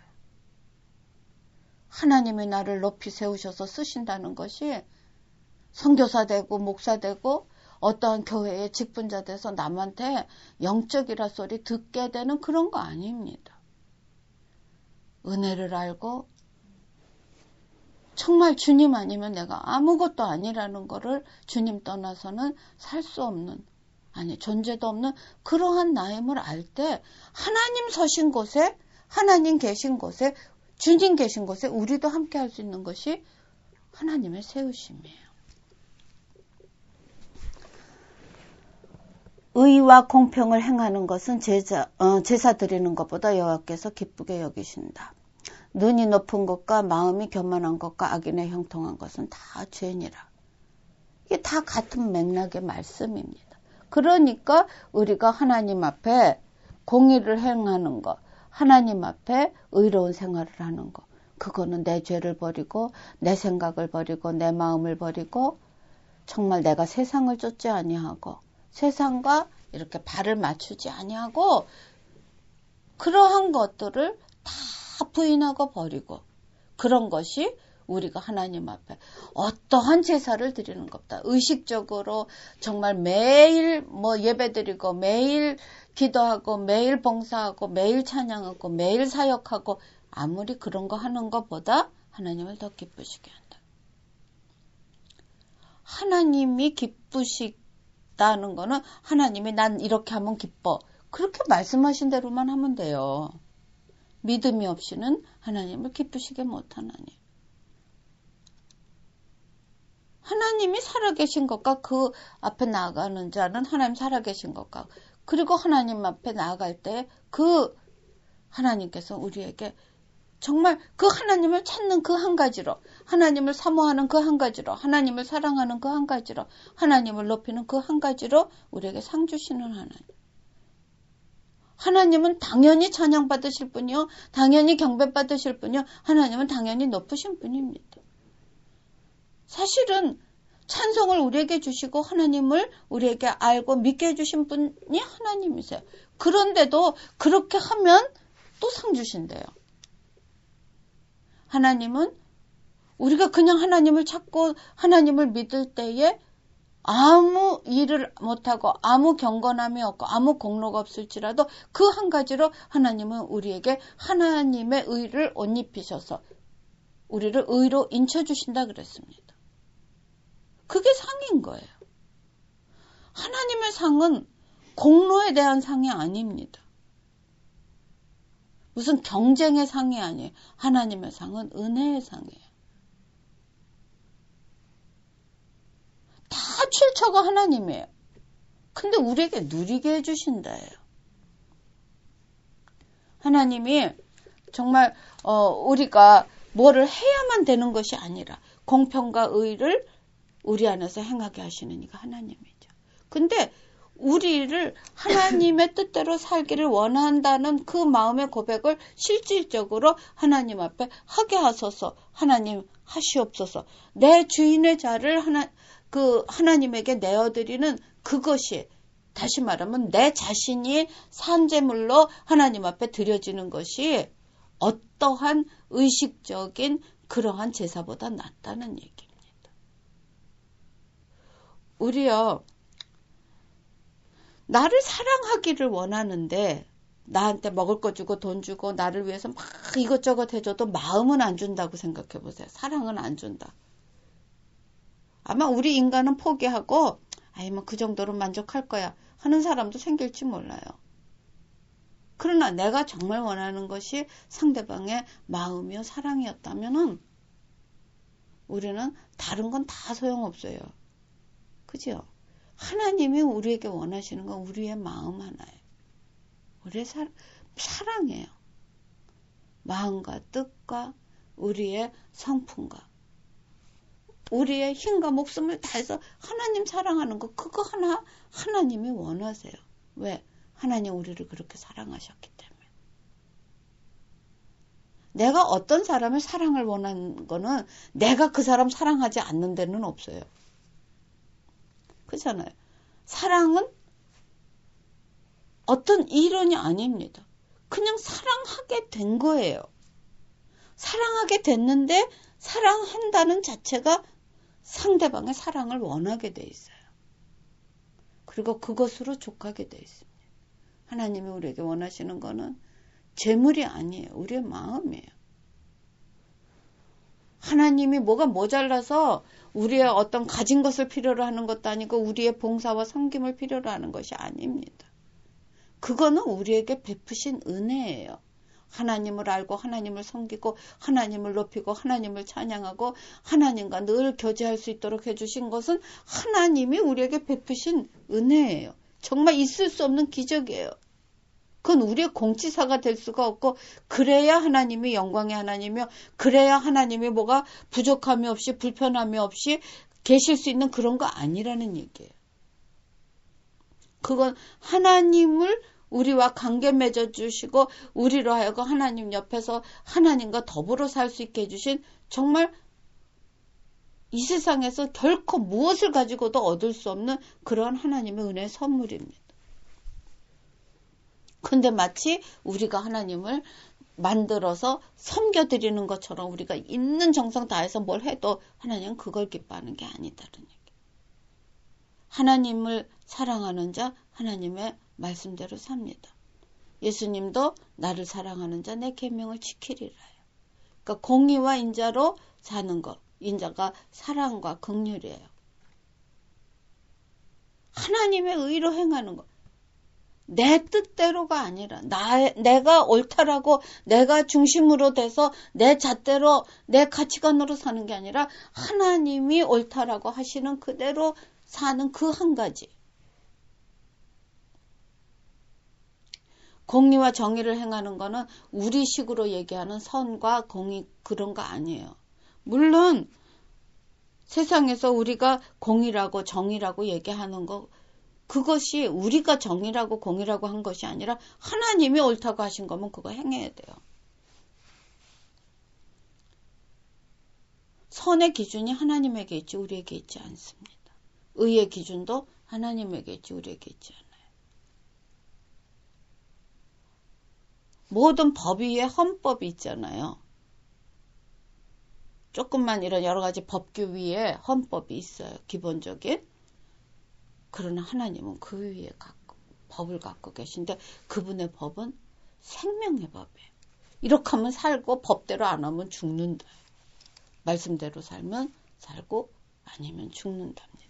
하나님이 나를 높이 세우셔서 쓰신다는 것이 선교사 되고 목사 되고 어떠한 교회의 직분자 돼서 남한테 영적이라 소리 듣게 되는 그런 거 아닙니다. 은혜를 알고 정말 주님 아니면 내가 아무것도 아니라는 거를 주님 떠나서는 살 수 없는 아니 존재도 없는 그러한 나임을 알 때 하나님 서신 곳에 하나님 계신 곳에 주님 계신 곳에 우리도 함께 할 수 있는 것이 하나님의 세우심이에요. 의와 공평을 행하는 것은 제사 드리는 것보다 여호와께서 기쁘게 여기신다. 눈이 높은 것과 마음이 교만한 것과 악인의 형통한 것은 다 죄니라. 이게 다 같은 맥락의 말씀입니다. 그러니까 우리가 하나님 앞에 공의를 행하는 거, 하나님 앞에 의로운 생활을 하는 거, 그거는 내 죄를 버리고 내 생각을 버리고 내 마음을 버리고 정말 내가 세상을 쫓지 아니하고 세상과 이렇게 발을 맞추지 아니하고 그러한 것들을 다 부인하고 버리고 그런 것이 우리가 하나님 앞에 어떠한 제사를 드리는 것보다 의식적으로 정말 매일 예배드리고 매일 기도하고 매일 봉사하고 매일 찬양하고 매일 사역하고 아무리 그런 거 하는 것보다 하나님을 더 기쁘시게 한다. 하나님이 기쁘시다는 거는 하나님이 난 이렇게 하면 기뻐. 그렇게 말씀하신 대로만 하면 돼요. 믿음이 없이는 하나님을 기쁘시게 못하나니. 하나님이 살아계신 것과 그 앞에 나아가는 자는 하나님 살아계신 것과 그리고 하나님 앞에 나아갈 때 그 하나님께서 우리에게 정말 그 하나님을 찾는 그 한 가지로 하나님을 사모하는 그 한 가지로 하나님을 사랑하는 그 한 가지로 하나님을 높이는 그 한 가지로 우리에게 상 주시는 하나님. 하나님은 당연히 찬양받으실 분이요. 당연히 경배받으실 분이요. 하나님은 당연히 높으신 분입니다. 사실은 찬송을 우리에게 주시고 하나님을 우리에게 알고 믿게 해주신 분이 하나님이세요. 그런데도 그렇게 하면 또 상 주신대요. 하나님은 우리가 그냥 하나님을 찾고 하나님을 믿을 때에 아무 일을 못하고 아무 경건함이 없고 아무 공로가 없을지라도 그 한 가지로 하나님은 우리에게 하나님의 의를 옷 입히셔서 우리를 의로 인쳐주신다 그랬습니다. 그게 상인 거예요. 하나님의 상은 공로에 대한 상이 아닙니다. 무슨 경쟁의 상이 아니에요. 하나님의 상은 은혜의 상이에요. 다 출처가 하나님이에요. 근데 우리에게 누리게 해주신다예요. 하나님이 정말 우리가 뭐를 해야만 되는 것이 아니라 공평과 의를 우리 안에서 행하게 하시는 이가 하나님이죠. 근데 우리를 하나님의 뜻대로 살기를 원한다는 그 마음의 고백을 실질적으로 하나님 앞에 하게 하소서. 하나님 하시옵소서. 내 주인의 자를 하나님에게 내어드리는 그것이 다시 말하면 내 자신이 산제물로 하나님 앞에 드려지는 것이 어떠한 의식적인 그러한 제사보다 낫다는 얘기입니다. 우리요, 나를 사랑하기를 원하는데 나한테 먹을 거 주고 돈 주고 나를 위해서 막 이것저것 해줘도 마음은 안 준다고 생각해 보세요. 사랑은 안 준다. 아마 우리 인간은 포기하고 그 정도로 만족할 거야 하는 사람도 생길지 몰라요. 그러나 내가 정말 원하는 것이 상대방의 마음이요 사랑이었다면은 우리는 다른 건 다 소용없어요. 그죠? 하나님이 우리에게 원하시는 건 우리의 마음 하나예요. 우리의 사랑이에요. 마음과 뜻과 우리의 성품과 우리의 힘과 목숨을 다해서 하나님 사랑하는 거 그거 하나 하나님이 원하세요. 왜? 하나님 우리를 그렇게 사랑하셨기 때문에. 내가 어떤 사람의 사랑을 원하는 거는 내가 그 사람 사랑하지 않는 데는 없어요. 그렇잖아요. 사랑은 어떤 이론이 아닙니다. 그냥 사랑하게 된 거예요. 사랑하게 됐는데 사랑한다는 자체가 상대방의 사랑을 원하게 돼 있어요. 그리고 그것으로 족하게 돼 있습니다. 하나님이 우리에게 원하시는 거는 재물이 아니에요. 우리의 마음이에요. 하나님이 뭐가 모자라서 우리의 어떤 가진 것을 필요로 하는 것도 아니고 우리의 봉사와 섬김을 필요로 하는 것이 아닙니다. 그거는 우리에게 베푸신 은혜예요. 하나님을 알고 하나님을 섬기고 하나님을 높이고 하나님을 찬양하고 하나님과 늘 교제할 수 있도록 해주신 것은 하나님이 우리에게 베푸신 은혜예요. 정말 있을 수 없는 기적이에요. 그건 우리의 공치사가 될 수가 없고 그래야 하나님이 영광의 하나님이며 그래야 하나님이 뭐가 부족함이 없이 불편함이 없이 계실 수 있는 그런 거 아니라는 얘기예요. 그건 하나님을 우리와 관계 맺어주시고 우리로 하여금 하나님 옆에서 하나님과 더불어 살 수 있게 해주신 정말 이 세상에서 결코 무엇을 가지고도 얻을 수 없는 그러한 하나님의 은혜의 선물입니다. 근데 마치 우리가 하나님을 만들어서 섬겨드리는 것처럼 우리가 있는 정성 다해서 뭘 해도 하나님은 그걸 기뻐하는 게 아니다는 얘기. 하나님을 사랑하는 자 하나님의 말씀대로 삽니다. 예수님도 나를 사랑하는 자 내 계명을 지키리라 해요. 그러니까 공의와 인자로 사는 것. 인자가 사랑과 긍휼이에요. 하나님의 의로 행하는 것. 내 뜻대로가 아니라 내가 옳다라고 내가 중심으로 돼서 내 잣대로 내 가치관으로 사는 게 아니라 하나님이 옳다라고 하시는 그대로 사는 그 한 가지. 공의와 정의를 행하는 거는 우리식으로 얘기하는 선과 공의 그런 거 아니에요. 물론 세상에서 우리가 공의라고 정의라고 얘기하는 거 그것이 우리가 정의라고 공의라고 한 것이 아니라 하나님이 옳다고 하신 거면 그거 행해야 돼요. 선의 기준이 하나님에게 있지 우리에게 있지 않습니다. 의의 기준도 하나님에게 있지 우리에게 있지 않아요. 모든 법 위에 헌법이 있잖아요. 조금만 이런 여러 가지 법규 위에 헌법이 있어요. 기본적인. 그러나 하나님은 그 위에 법을 갖고 계신데 그분의 법은 생명의 법이에요. 이렇게 하면 살고 법대로 안 하면 죽는다. 말씀대로 살면 살고 아니면 죽는답니다.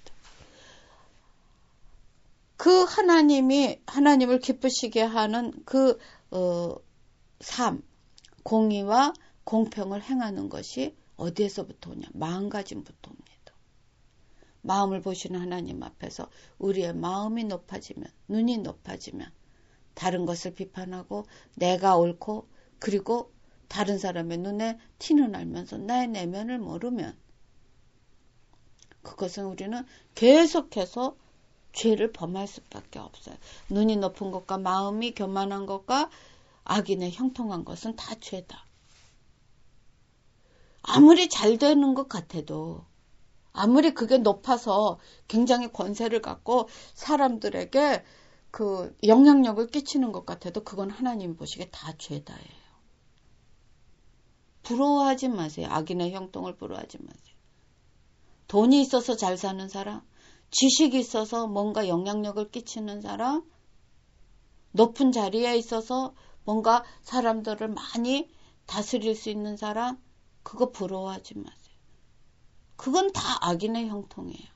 그 하나님을 기쁘시게 하는 그 삶, 공의와 공평을 행하는 것이 어디에서부터 오냐? 마음가짐부터 옵니다. 마음을 보시는 하나님 앞에서 우리의 마음이 높아지면, 눈이 높아지면 다른 것을 비판하고 내가 옳고 그리고 다른 사람의 눈에 티는 알면서 나의 내면을 모르면 그것은 우리는 계속해서 죄를 범할 수밖에 없어요. 눈이 높은 것과 마음이 교만한 것과 악인의 형통한 것은 다 죄다. 아무리 잘 되는 것 같아도 아무리 그게 높아서 굉장히 권세를 갖고 사람들에게 그 영향력을 끼치는 것 같아도 그건 하나님 보시기에 다 죄다예요. 부러워하지 마세요. 악인의 형통을 부러워하지 마세요. 돈이 있어서 잘 사는 사람, 지식이 있어서 뭔가 영향력을 끼치는 사람, 높은 자리에 있어서 뭔가 사람들을 많이 다스릴 수 있는 사람, 그거 부러워하지 마세요. 그건 다 악인의 형통이에요.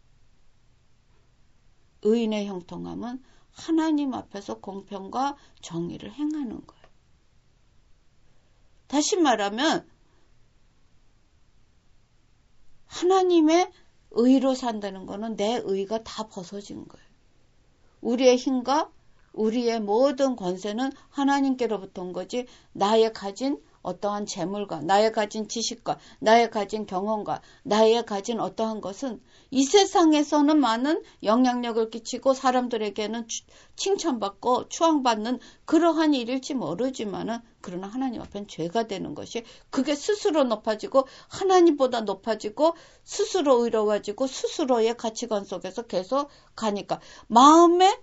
의인의 형통함은 하나님 앞에서 공평과 정의를 행하는 거예요. 다시 말하면 하나님의 의로 산다는 거는 내 의가 다 벗어진 거예요. 우리의 힘과 우리의 모든 권세는 하나님께로부터 온 거지 나의 가진 어떠한 재물과 나의 가진 지식과 나의 가진 경험과 나의 가진 어떠한 것은 이 세상에서는 많은 영향력을 끼치고 사람들에게는 칭찬받고 추앙받는 그러한 일일지 모르지만은 그러나 하나님 앞엔 죄가 되는 것이 그게 스스로 높아지고 하나님보다 높아지고 스스로 의로워지고 스스로의 가치관 속에서 계속 가니까 마음에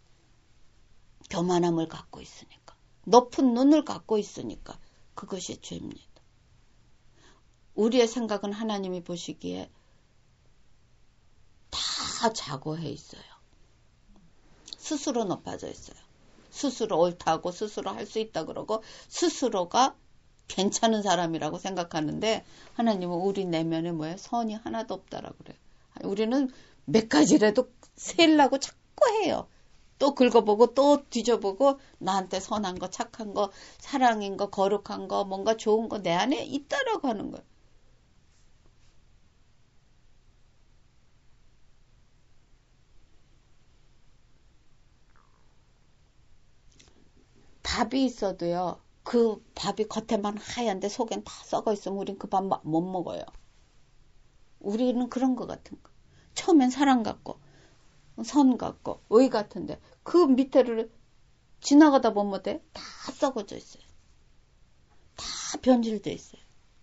교만함을 갖고 있으니까 높은 눈을 갖고 있으니까 그것이 죄입니다. 우리의 생각은 하나님이 보시기에 다 자고해 있어요. 스스로 높아져 있어요. 스스로 옳다고 스스로 할 수 있다 그러고 스스로가 괜찮은 사람이라고 생각하는데 하나님은 우리 내면에 뭐예요? 선이 하나도 없다라고 그래요. 우리는 몇 가지라도 세려고 자꾸 해요. 또 긁어보고 또 뒤져보고 나한테 선한 거 착한 거 사랑인 거 거룩한 거 뭔가 좋은 거 내 안에 있다라고 하는 거예요. 밥이 있어도요. 그 밥이 겉에만 하얀데 속엔 다 썩어 있으면 우린 그 밥 못 먹어요. 우리는 그런 것 같은 거. 처음엔 사랑 같고 선 같고 의 같은데 그 밑에를 지나가다 보면 다 썩어져 있어요. 다 변질돼 있어요.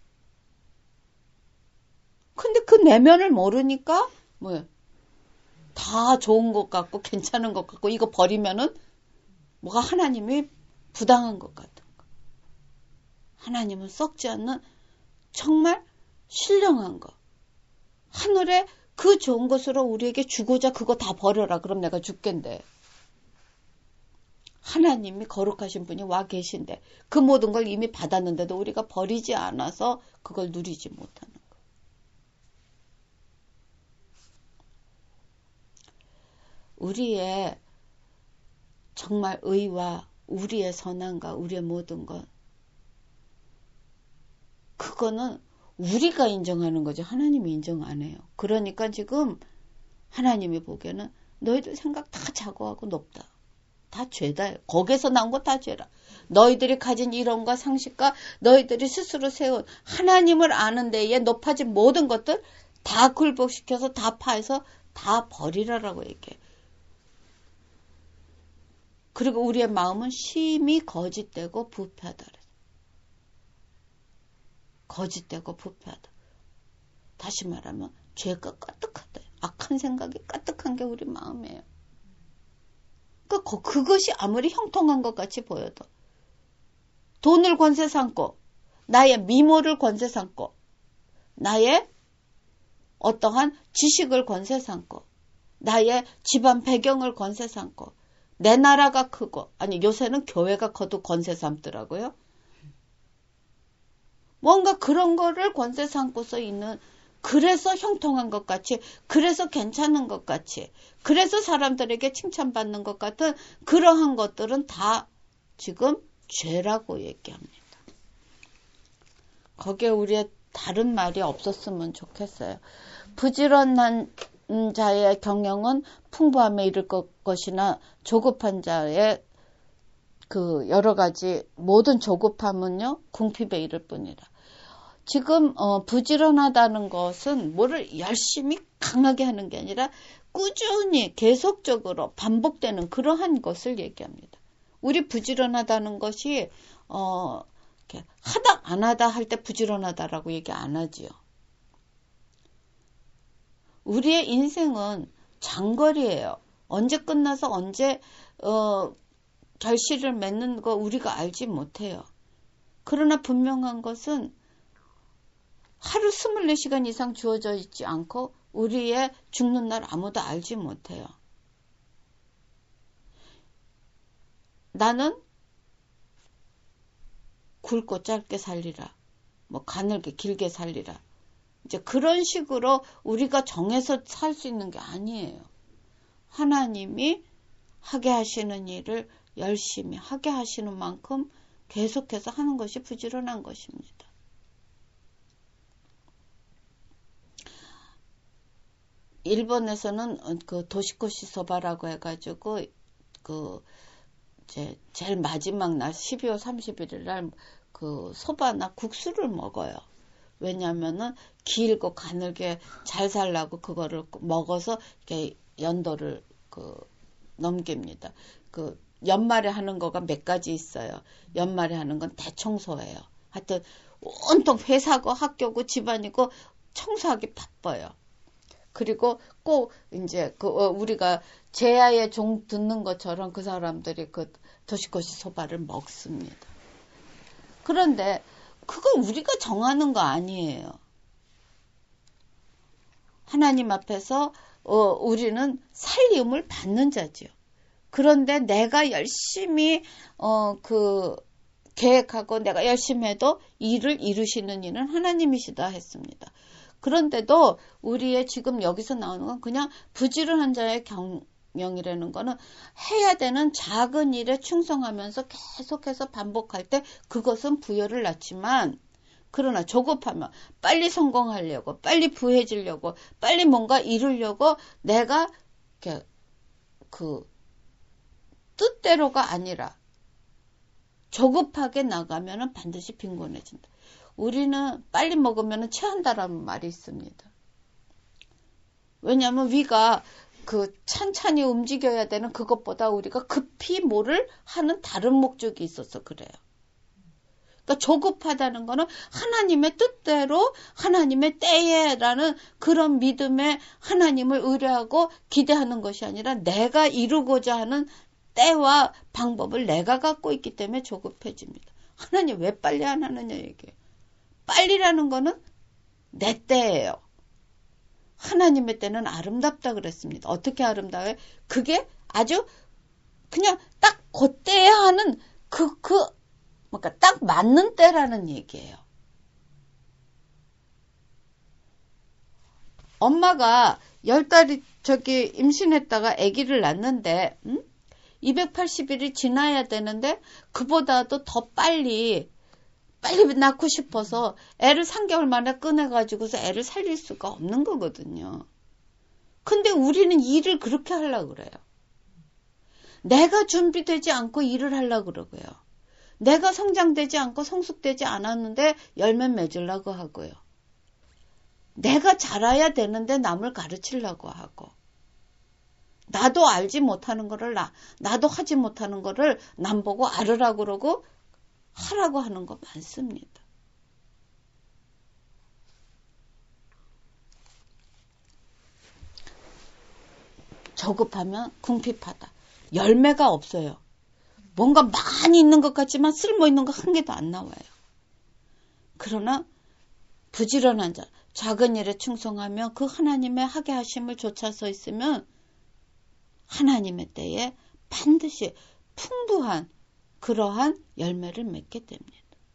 근데 그 내면을 모르니까 뭐예요? 다 좋은 것 같고 괜찮은 것 같고 이거 버리면은 뭐가 하나님이 부당한 것 같은 거. 하나님은 썩지 않는 정말 신령한 거. 하늘에 그 좋은 것으로 우리에게 주고자 그거 다 버려라. 그럼 내가 죽겠는데. 하나님이 거룩하신 분이 와 계신데 그 모든 걸 이미 받았는데도 우리가 버리지 않아서 그걸 누리지 못하는 거. 우리의 정말 의와 우리의 선함과 우리의 모든 것 그거는 우리가 인정하는 거죠. 하나님이 인정 안 해요. 그러니까 지금 하나님이 보기에는 너희들 생각 다 자고하고 높다. 다 죄다. 거기에서 나온 거 다 죄라. 너희들이 가진 이론과 상식과 너희들이 스스로 세운 하나님을 아는 데에 높아진 모든 것들 다 굴복시켜서 다 파해서 다 버리라라고 얘기해. 그리고 우리의 마음은 심히 거짓되고 부패하다. 거짓되고 부패하다. 다시 말하면 죄가 까뜩하다. 악한 생각이 까뜩한 게 우리 마음이에요. 그것이 아무리 형통한 것 같이 보여도 돈을 권세 삼고 나의 미모를 권세 삼고 나의 어떠한 지식을 권세 삼고 나의 집안 배경을 권세 삼고 내 나라가 크고 아니 요새는 교회가 커도 권세 삼더라고요. 뭔가 그런 거를 권세 삼고서 있는 그래서 형통한 것 같이 그래서 괜찮은 것 같이 그래서 사람들에게 칭찬받는 것 같은 그러한 것들은 다 지금 죄라고 얘기합니다. 거기에 우리의 다른 말이 없었으면 좋겠어요. 부지런한 자의 경영은 풍부함에 이를 것이나 조급한 자의 그 여러 가지 모든 조급함은요 궁핍에 이를 뿐이라. 지금 부지런하다는 것은 뭐를 열심히 강하게 하는 게 아니라 꾸준히 계속적으로 반복되는 그러한 것을 얘기합니다. 우리 부지런하다는 것이 이렇게 하다 안 하다 할 때 부지런하다라고 얘기 안 하지요. 우리의 인생은 장거리예요. 언제 끝나서 언제 결실을 맺는 거 우리가 알지 못해요. 그러나 분명한 것은 하루 24시간 이상 주어져 있지 않고 우리의 죽는 날 아무도 알지 못해요. 나는 굵고 짧게 살리라. 뭐 가늘게 길게 살리라. 이제 그런 식으로 우리가 정해서 살 수 있는 게 아니에요. 하나님이 하게 하시는 일을 열심히 하게 하시는 만큼 계속해서 하는 것이 부지런한 것입니다. 일본에서는 그 도시코시 소바라고 해가지고 그 이제 제일 마지막 날 12월 31일 날 그 소바나 국수를 먹어요. 왜냐면은 길고 가늘게 잘 살라고 그거를 먹어서 이렇게 연도를 넘깁니다. 그 연말에 하는 거가 몇 가지 있어요. 연말에 하는 건 대청소예요. 하여튼 온통 회사고 학교고 집안이고 청소하기 바빠요. 그리고 꼭 이제 우리가 제야의 종 듣는 것처럼 그 사람들이 그 도시코시 소바를 먹습니다. 그런데 그거 우리가 정하는 거 아니에요. 하나님 앞에서 우리는 살림을 받는 자지요. 그런데 내가 열심히 계획하고 내가 열심히 해도 일을 이루시는 이는 하나님이시다 했습니다. 그런데도 우리의 지금 여기서 나오는 건 그냥 부지런한 자의 경영이라는 거는 해야 되는 작은 일에 충성하면서 계속해서 반복할 때 그것은 부여를 낳지만 그러나 조급하면 빨리 성공하려고 빨리 부해지려고 빨리 뭔가 이루려고 내가 그 뜻대로가 아니라 조급하게 나가면은 반드시 빈곤해진다. 우리는 빨리 먹으면 체한다라는 말이 있습니다. 왜냐하면 위가 그 찬찬히 움직여야 되는 그것보다 우리가 급히 뭐를 하는 다른 목적이 있어서 그래요. 그러니까 조급하다는 거는 하나님의 뜻대로 하나님의 때에라는 그런 믿음에 하나님을 의뢰하고 기대하는 것이 아니라 내가 이루고자 하는 때와 방법을 내가 갖고 있기 때문에 조급해집니다. 하나님 왜 빨리 안 하느냐 얘기해요. 빨리라는 거는 내 때예요. 하나님의 때는 아름답다 그랬습니다. 어떻게 아름다워요? 그게 아주 그냥 딱 그때에 하는 그러니까 딱 맞는 때라는 얘기예요. 엄마가 10달이 임신했다가 아기를 낳는데 280일이 지나야 되는데 그보다도 더 빨리 낳고 싶어서 애를 3개월 만에 꺼내가지고서 애를 살릴 수가 없는 거거든요. 근데 우리는 일을 그렇게 하려고 그래요. 내가 준비되지 않고 일을 하려고 그러고요. 내가 성장되지 않고 성숙되지 않았는데 열매 맺으려고 하고요. 내가 자라야 되는데 남을 가르치려고 하고 나도 알지 못하는 거를 나도 하지 못하는 거를 남 보고 알으라고 그러고 하라고 하는 거 많습니다. 조급하면 궁핍하다. 열매가 없어요. 뭔가 많이 있는 것 같지만 쓸모 있는 거 한 개도 안 나와요. 그러나 부지런한 자, 작은 일에 충성하며 그 하나님의 하게 하심을 좇아서 있으면 하나님의 때에 반드시 풍부한 그러한 열매를 맺게 됩니다.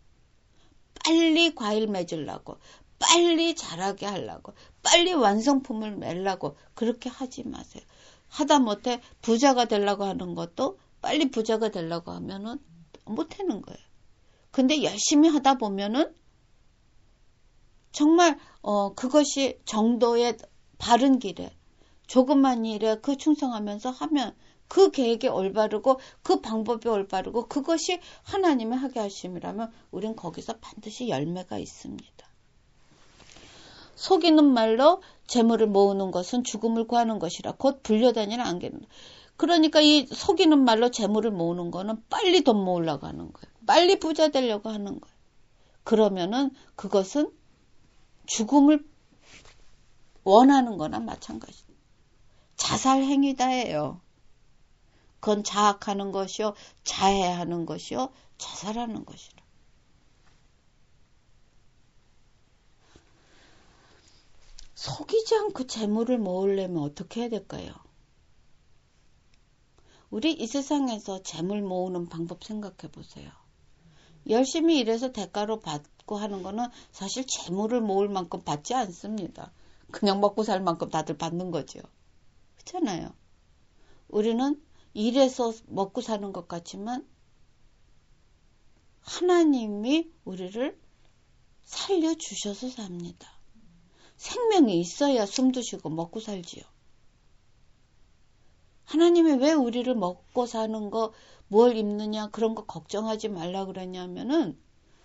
빨리 과일 맺으려고, 빨리 자라게 하려고, 빨리 완성품을 맺으려고 그렇게 하지 마세요. 하다못해 부자가 되려고 하는 것도 빨리 부자가 되려고 하면은 못하는 거예요. 근데 열심히 하다 보면은 정말 그것이 정도의 바른 길에 조그만 일에 그 충성하면서 하면 그 계획이 올바르고 그 방법이 올바르고 그것이 하나님의 하게 하심이라면 우린 거기서 반드시 열매가 있습니다. 속이는 말로 재물을 모으는 것은 죽음을 구하는 것이라 곧 불려다니는 안개입니다. 그러니까 이 속이는 말로 재물을 모으는 거는 빨리 돈 모으려고 하는 거예요. 빨리 부자 되려고 하는 거예요. 그러면은 그것은 죽음을 원하는 거나 마찬가지입니다. 자살 행위다예요. 그건 자학하는 것이요, 자해하는 것이요, 자살하는 것이라. 속이지 않고 재물을 모으려면 어떻게 해야 될까요? 우리 이 세상에서 재물 모으는 방법 생각해 보세요. 열심히 일해서 대가로 받고 하는 거는 사실 재물을 모을 만큼 받지 않습니다. 그냥 먹고 살 만큼 다들 받는 거죠. 그렇잖아요. 우리는 일해서 먹고 사는 것 같지만 하나님이 우리를 살려주셔서 삽니다. 생명이 있어야 숨도 쉬고 먹고 살지요. 하나님이 왜 우리를 먹고 사는 거, 뭘 입느냐 그런 거 걱정하지 말라 그러냐면은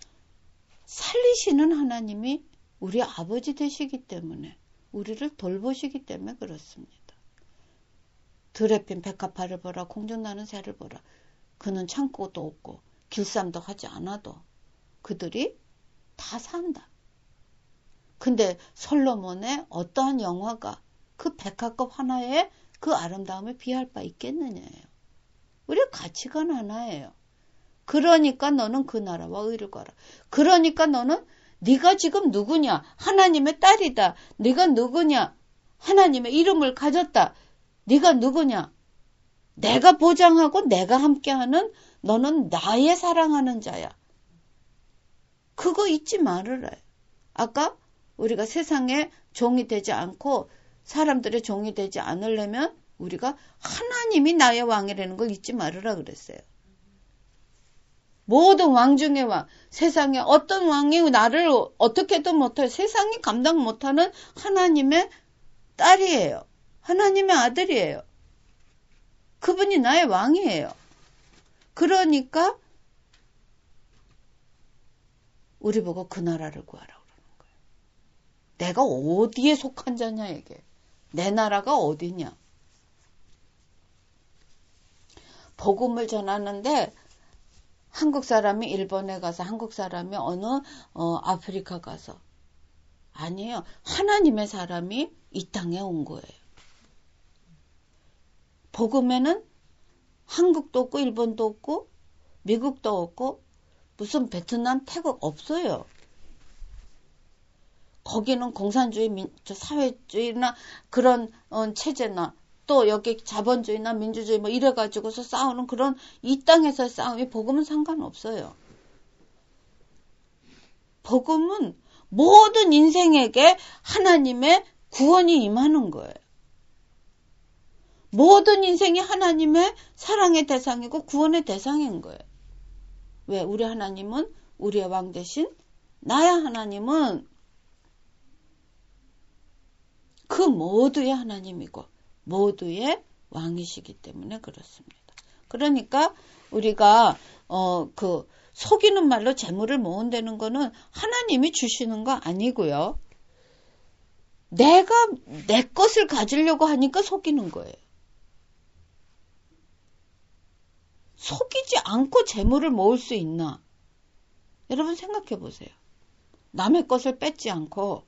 살리시는 하나님이 우리 아버지 되시기 때문에 우리를 돌보시기 때문에 그렇습니다. 들에 핀 백합화를 보라 공중나는 새를 보라. 그는 창고도 없고 길쌈도 하지 않아도 그들이 다 산다. 근데 솔로몬의 어떠한 영화가 그 백합급 하나에 그 아름다움에 비할 바 있겠느냐예요. 우리 가치관 하나예요. 그러니까 너는 그 나라와 의를 가라. 그러니까 너는 네가 지금 누구냐? 하나님의 딸이다. 네가 누구냐? 하나님의 이름을 가졌다. 네가 누구냐? 내가 보장하고 내가 함께하는 너는 나의 사랑하는 자야. 그거 잊지 말으라. 아까 우리가 세상의 종이 되지 않고 사람들의 종이 되지 않으려면 우리가 하나님이 나의 왕이라는 걸 잊지 말으라 그랬어요. 모든 왕 중의 왕, 세상에 어떤 왕이 나를 어떻게도 못할, 세상이 감당 못하는 하나님의 딸이에요. 하나님의 아들이에요. 그분이 나의 왕이에요. 그러니까 우리 보고 그 나라를 구하라 그러는 거예요. 내가 어디에 속한 자냐 이게. 내 나라가 어디냐? 복음을 전하는데 한국 사람이 일본에 가서 한국 사람이 어느 아프리카 가서 아니에요. 하나님의 사람이 이 땅에 온 거예요. 복음에는 한국도 없고 일본도 없고 미국도 없고 무슨 베트남, 태국 없어요. 거기는 공산주의, 사회주의나 그런 체제나 또 여기 자본주의나 민주주의 뭐 이래가지고서 싸우는 그런 이 땅에서 싸움이 복음은 상관없어요. 복음은 모든 인생에게 하나님의 구원이 임하는 거예요. 모든 인생이 하나님의 사랑의 대상이고 구원의 대상인 거예요. 왜? 우리 하나님은 우리의 왕 대신 나의 하나님은 그 모두의 하나님이고 모두의 왕이시기 때문에 그렇습니다. 그러니까 우리가 속이는 말로 재물을 모은다는 거는 하나님이 주시는 거 아니고요. 내가 내 것을 가지려고 하니까 속이는 거예요. 속이지 않고 재물을 모을 수 있나? 여러분 생각해 보세요. 남의 것을 뺏지 않고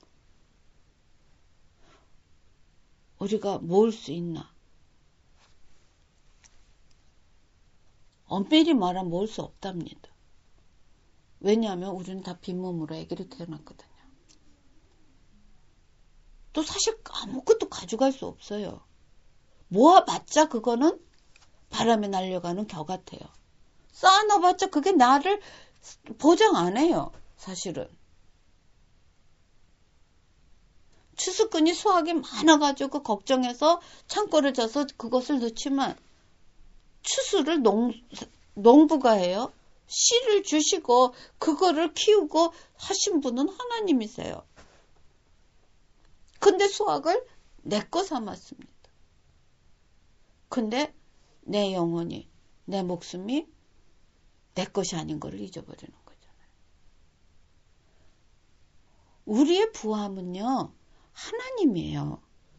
우리가 모을 수 있나? 엄밀히 말하면 모을 수 없답니다. 왜냐하면 우리는 다 빈몸으로 아기를 태어났거든요. 또 사실 아무것도 가져갈 수 없어요. 모아봤자 그거는 바람에 날려가는 겨 같아요. 쌓아놔봤자 그게 나를 보장 안 해요. 사실은. 추수꾼이 수확이 많아가지고 걱정해서 창고를 져서 그것을 넣지만 추수를 농부가 해요. 씨를 주시고 그거를 키우고 하신 분은 하나님이세요. 근데 수확을 내 거 삼았습니다. 근데 내 영혼이, 내 목숨이 내 것이 아닌 것을 잊어버리는 거잖아요. 우리의 부함은요, 하나님이에요.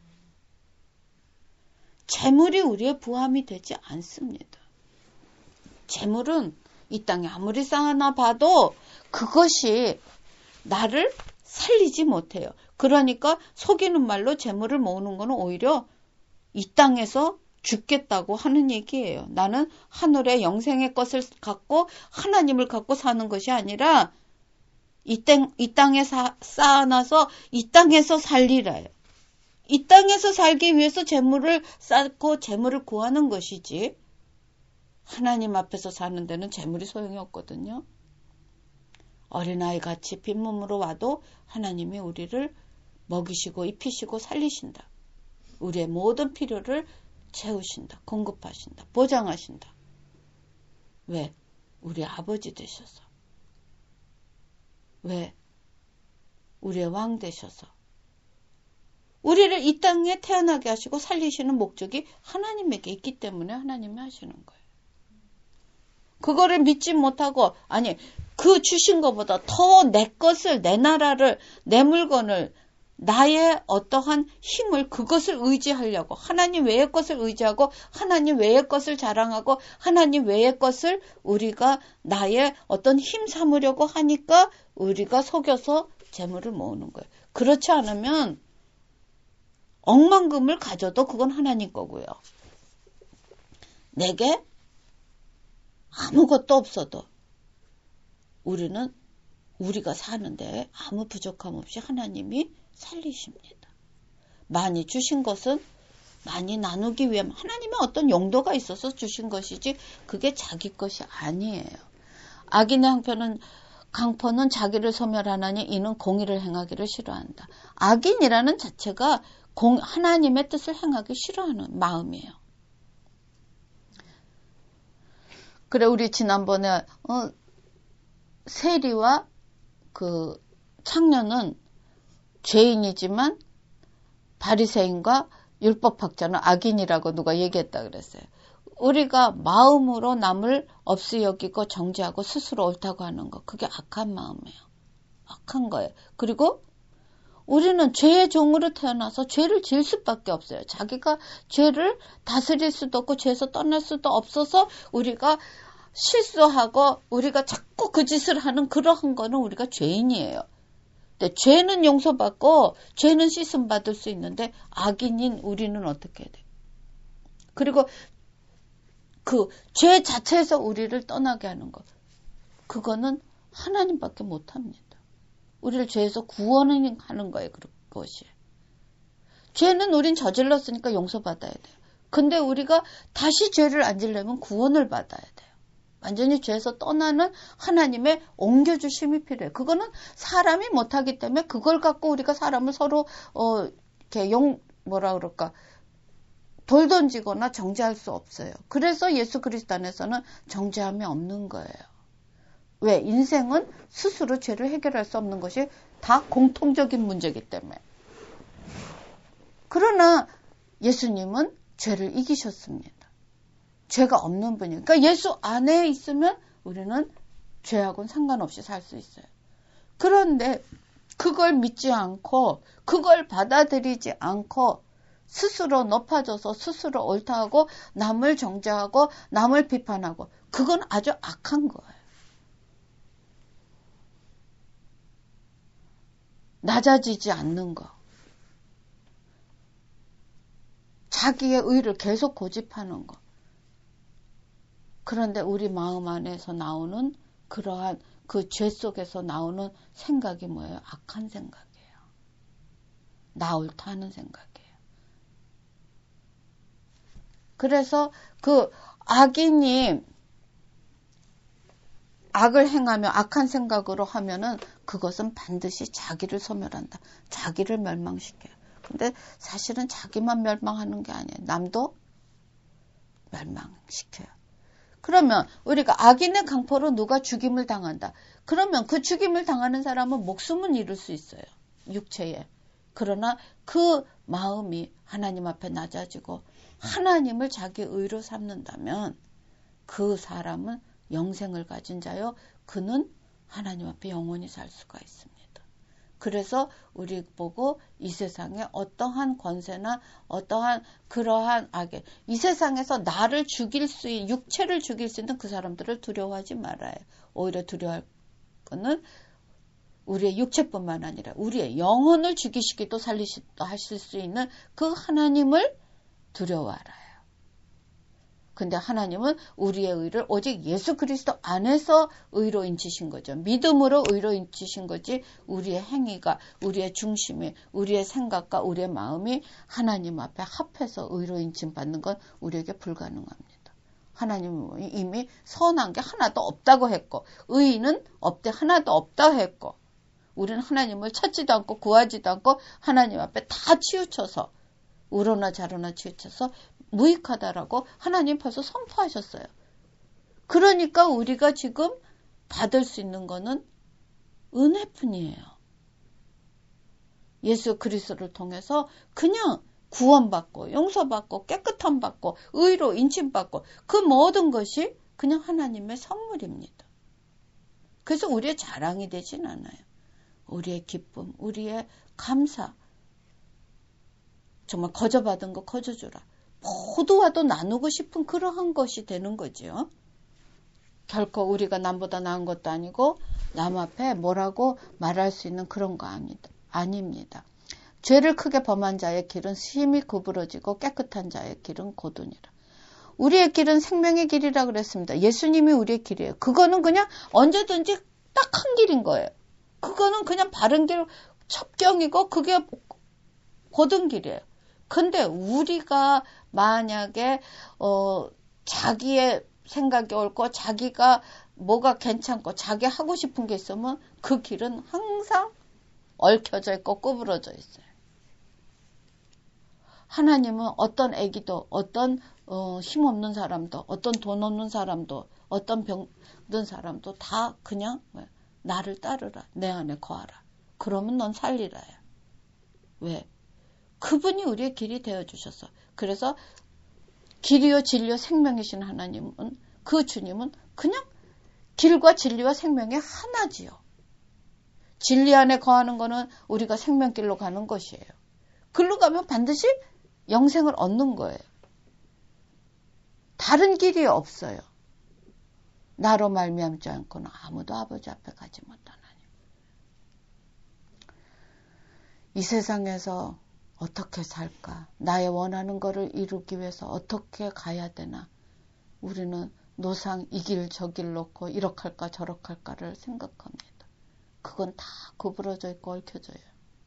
재물이 우리의 부함이 되지 않습니다. 재물은 이 땅에 아무리 쌓아놔 봐도 그것이 나를 살리지 못해요. 그러니까 속이는 말로 재물을 모으는 것은 오히려 이 땅에서 죽겠다고 하는 얘기예요. 나는 하늘의 영생의 것을 갖고 하나님을 갖고 사는 것이 아니라 이 땅에 쌓아놔서 이 땅에서 살리라요. 이 땅에서 살기 위해서 재물을 쌓고 재물을 구하는 것이지 하나님 앞에서 사는 데는 재물이 소용이 없거든요. 어린아이 같이 빈몸으로 와도 하나님이 우리를 먹이시고 입히시고 살리신다. 우리의 모든 필요를 채우신다. 공급하신다. 보장하신다. 왜? 우리 아버지 되셔서. 왜? 우리의 왕 되셔서. 우리를 이 땅에 태어나게 하시고 살리시는 목적이 하나님에게 있기 때문에 하나님이 하시는 거예요. 그거를 믿지 못하고 아니 그 주신 것보다 더 내 것을 내 나라를 내 물건을 나의 어떠한 힘을 그것을 의지하려고 하나님 외의 것을 의지하고 하나님 외의 것을 자랑하고 하나님 외의 것을 우리가 나의 어떤 힘 삼으려고 하니까 우리가 속여서 재물을 모으는 거예요. 그렇지 않으면 억만금을 가져도 그건 하나님 거고요. 내게 아무것도 없어도 우리가 사는데 아무 부족함 없이 하나님이 살리십니다. 많이 주신 것은 많이 나누기 위해 하나님의 어떤 용도가 있어서 주신 것이지 그게 자기 것이 아니에요. 악인의 강포는 자기를 소멸하나니 이는 공의를 행하기를 싫어한다. 악인이라는 자체가 하나님의 뜻을 행하기 싫어하는 마음이에요. 그래 우리 지난번에 세리와 그 창녀는 죄인이지만 바리새인과 율법학자는 악인이라고 누가 얘기했다 그랬어요. 우리가 마음으로 남을 없이 여기고 정죄하고 스스로 옳다고 하는 거 그게 악한 마음이에요. 악한 거예요. 그리고 우리는 죄의 종으로 태어나서 죄를 지을 수밖에 없어요. 자기가 죄를 다스릴 수도 없고 죄에서 떠날 수도 없어서 우리가 실수하고 우리가 자꾸 그 짓을 하는 그러한 거는 우리가 죄인이에요. 근데 죄는 용서받고 죄는 씻음 받을 수 있는데 악인인 우리는 어떻게 해야 돼? 그리고 그 죄 자체에서 우리를 떠나게 하는 것. 그거는 하나님밖에 못합니다. 우리를 죄에서 구원하는 거예요. 그것이. 죄는 우린 저질렀으니까 용서받아야 돼요. 근데 우리가 다시 죄를 안 지려면 구원을 받아야 돼요. 완전히 죄에서 떠나는 하나님의 옮겨주심이 필요해요. 그거는 사람이 못하기 때문에 그걸 갖고 우리가 사람을 서로 이렇게 돌 던지거나 정죄할 수 없어요. 그래서 예수 그리스도 안에서는 정죄함이 없는 거예요. 왜? 인생은 스스로 죄를 해결할 수 없는 것이 다 공통적인 문제이기 때문에. 그러나 예수님은 죄를 이기셨습니다. 죄가 없는 분이에요. 그러니까 예수 안에 있으면 우리는 죄하고는 상관없이 살 수 있어요. 그런데 그걸 믿지 않고 그걸 받아들이지 않고 스스로 높아져서 스스로 옳다하고 남을 정죄하고 남을 비판하고 그건 아주 악한 거예요. 낮아지지 않는 거. 자기의 의를 계속 고집하는 거. 그런데 우리 마음 안에서 나오는 그러한 그 죄 속에서 나오는 생각이 뭐예요? 악한 생각이에요. 나 옳다 하는 생각이에요. 그래서 그 악인이 악을 행하며 악한 생각으로 하면은 그것은 반드시 자기를 소멸한다. 자기를 멸망시켜요. 근데 사실은 자기만 멸망하는 게 아니에요. 남도 멸망시켜요. 그러면 우리가 악인의 강포로 누가 죽임을 당한다. 그러면 그 죽임을 당하는 사람은 목숨은 잃을 수 있어요. 육체에. 그러나 그 마음이 하나님 앞에 낮아지고 하나님을 자기 의로 삼는다면 그 사람은 영생을 가진 자요. 그는 하나님 앞에 영원히 살 수가 있습니다. 그래서 우리 보고 이 세상에 어떠한 권세나 어떠한 그러한 악에 이 세상에서 나를 죽일 수 있는 육체를 죽일 수 있는 그 사람들을 두려워하지 말아요. 오히려 두려워할 거는 우리의 육체뿐만 아니라 우리의 영혼을 죽이시기도 살리시기도 하실 수 있는 그 하나님을 두려워하라요. 근데 하나님은 우리의 의를 오직 예수 그리스도 안에서 의로 인치신 거죠. 믿음으로 의로 인치신 거지 우리의 행위가, 우리의 중심이, 우리의 생각과 우리의 마음이 하나님 앞에 합해서 의로 인침받는 건 우리에게 불가능합니다. 하나님은 이미 선한 게 하나도 없다고 했고 의인은 없대 하나도 없다고 했고 우리는 하나님을 찾지도 않고 구하지도 않고 하나님 앞에 다 치우쳐서 우로나 자로나 치우쳐서 무익하다라고 하나님 벌써 선포하셨어요. 그러니까 우리가 지금 받을 수 있는 거는 은혜뿐이에요. 예수 그리스도를 통해서 그냥 구원받고 용서받고 깨끗함 받고 의로 인침받고 그 모든 것이 그냥 하나님의 선물입니다. 그래서 우리의 자랑이 되진 않아요. 우리의 기쁨, 우리의 감사. 정말 거저받은 거 거저주라. 모두와도 나누고 싶은 그러한 것이 되는 거죠. 결코 우리가 남보다 나은 것도 아니고 남 앞에 뭐라고 말할 수 있는 그런 거 아닙니다. 죄를 크게 범한 자의 길은 심히 구부러지고 깨끗한 자의 길은 고도니라. 우리의 길은 생명의 길이라 그랬습니다. 예수님이 우리의 길이에요. 그거는 그냥 언제든지 딱 한 길인 거예요. 그거는 그냥 바른 길, 첩경이고 그게 고든 길이에요. 근데 우리가 만약에 자기의 생각이 옳고 자기가 뭐가 괜찮고 자기 하고 싶은 게 있으면 그 길은 항상 얽혀져 있고 구부러져 있어요. 하나님은 어떤 애기도 어떤 힘없는 사람도 어떤 돈 없는 사람도 어떤 병든 사람도 다 그냥 나를 따르라. 내 안에 거하라. 그러면 넌 살리라요. 왜? 그분이 우리의 길이 되어주셔서. 그래서 길이요 진리요 생명이신 하나님은 그 주님은 그냥 길과 진리와 생명의 하나지요. 진리 안에 거하는 거는 우리가 생명길로 가는 것이에요. 글로 가면 반드시 영생을 얻는 거예요. 다른 길이 없어요. 나로 말미암지 않고는 아무도 아버지 앞에 가지 못하나니. 이 세상에서 어떻게 살까? 나의 원하는 것을 이루기 위해서 어떻게 가야 되나? 우리는 노상 이 길 저 길 놓고 이렇게 할까 저렇게 할까를 생각합니다. 그건 다 구부러져 있고 얽혀져요.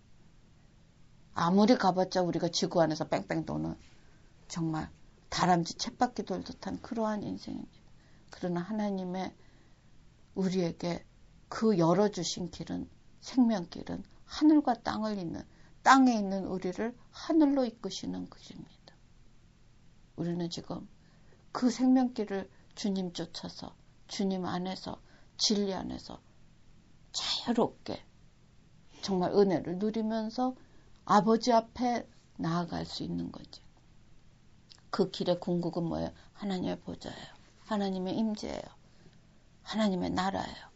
아무리 가봤자 우리가 지구 안에서 뺑뺑 도는 정말 다람쥐 쳇바퀴 돌 듯한 그러한 인생입니다. 그러나 하나님의 우리에게 그 열어주신 길은, 생명길은 하늘과 땅을 잇는, 땅에 있는 우리를 하늘로 이끄시는 길입니다. 우리는 지금 그 생명길을 주님 쫓아서, 주님 안에서, 진리 안에서 자유롭게 정말 은혜를 누리면서 아버지 앞에 나아갈 수 있는 거지. 그 길의 궁극은 뭐예요? 하나님의 보좌예요. 하나님의 임재예요. 하나님의 나라예요.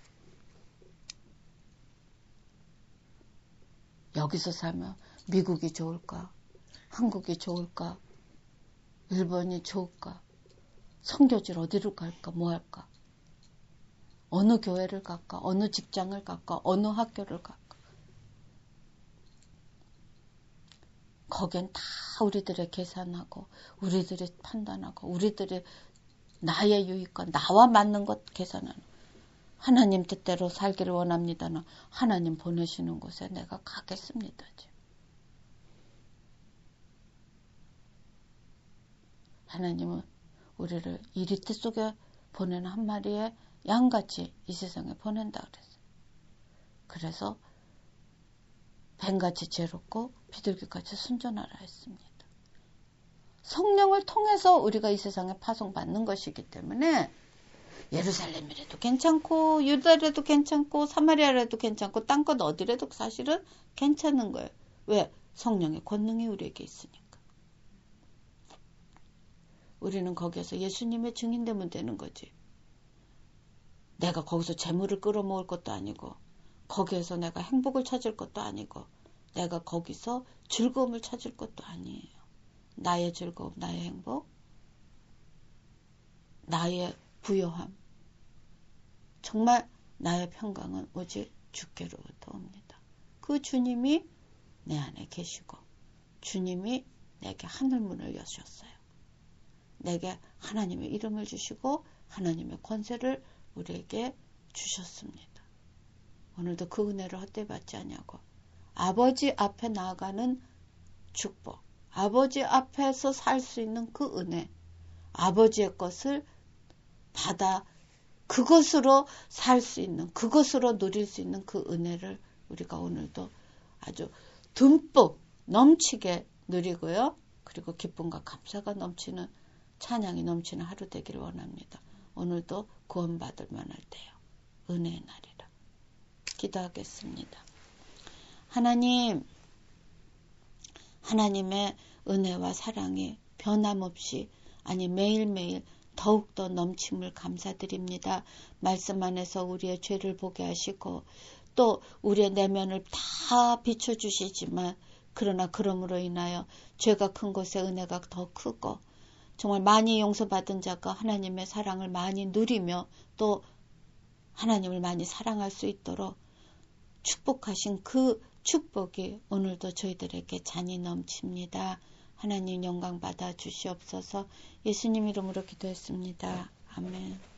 여기서 살면 미국이 좋을까? 한국이 좋을까? 일본이 좋을까? 선교지를 어디로 갈까? 뭐 할까? 어느 교회를 갈까? 어느 직장을 갈까? 어느 학교를 갈까? 거긴 다 우리들의 계산하고 우리들이 판단하고 우리들이 나의 유익과 나와 맞는 것 계산하는, 하나님 뜻대로 살기를 원합니다는 하나님 보내시는 곳에 내가 가겠습니다. 하나님은 우리를 이리트 속에 보내는 한 마리의 양같이 이 세상에 보낸다 그랬어요. 그래서 뱀같이 죄롭고 비둘기같이 순전하라 했습니다. 성령을 통해서 우리가 이 세상에 파송받는 것이기 때문에 예루살렘이라도 괜찮고 유다라도 괜찮고 사마리아라도 괜찮고 땅끝 어디라도 사실은 괜찮은 거예요. 왜? 성령의 권능이 우리에게 있으니까. 우리는 거기에서 예수님의 증인되면 되는 거지. 내가 거기서 재물을 끌어모을 것도 아니고 거기에서 내가 행복을 찾을 것도 아니고 내가 거기서 즐거움을 찾을 것도 아니에요. 나의 즐거움, 나의 행복, 나의 부요함, 정말 나의 평강은 오직 주께로부터 옵니다. 그 주님이 내 안에 계시고 주님이 내게 하늘문을 여셨어요. 내게 하나님의 이름을 주시고 하나님의 권세를 우리에게 주셨습니다. 오늘도 그 은혜를 헛되이 받지 않냐고. 아버지 앞에 나아가는 축복, 아버지 앞에서 살 수 있는 그 은혜, 아버지의 것을 받아 그것으로 살 수 있는, 그것으로 누릴 수 있는 그 은혜를 우리가 오늘도 아주 듬뿍 넘치게 누리고요. 그리고 기쁨과 감사가 넘치는, 찬양이 넘치는 하루 되기를 원합니다. 오늘도 구원받을 만할 때요. 은혜의 날이라. 기도하겠습니다. 하나님, 하나님의 은혜와 사랑이 변함없이, 아니 매일매일 더욱더 넘침을 감사드립니다. 말씀 안에서 우리의 죄를 보게 하시고 또 우리의 내면을 다 비춰주시지만, 그러나 그러므로 인하여 죄가 큰 곳에 은혜가 더 크고 정말 많이 용서받은 자가 하나님의 사랑을 많이 누리며 또 하나님을 많이 사랑할 수 있도록 축복하신 그 축복이 오늘도 저희들에게 잔이 넘칩니다. 하나님 영광 받아 주시옵소서. 예수님 이름으로 기도했습니다. 아멘.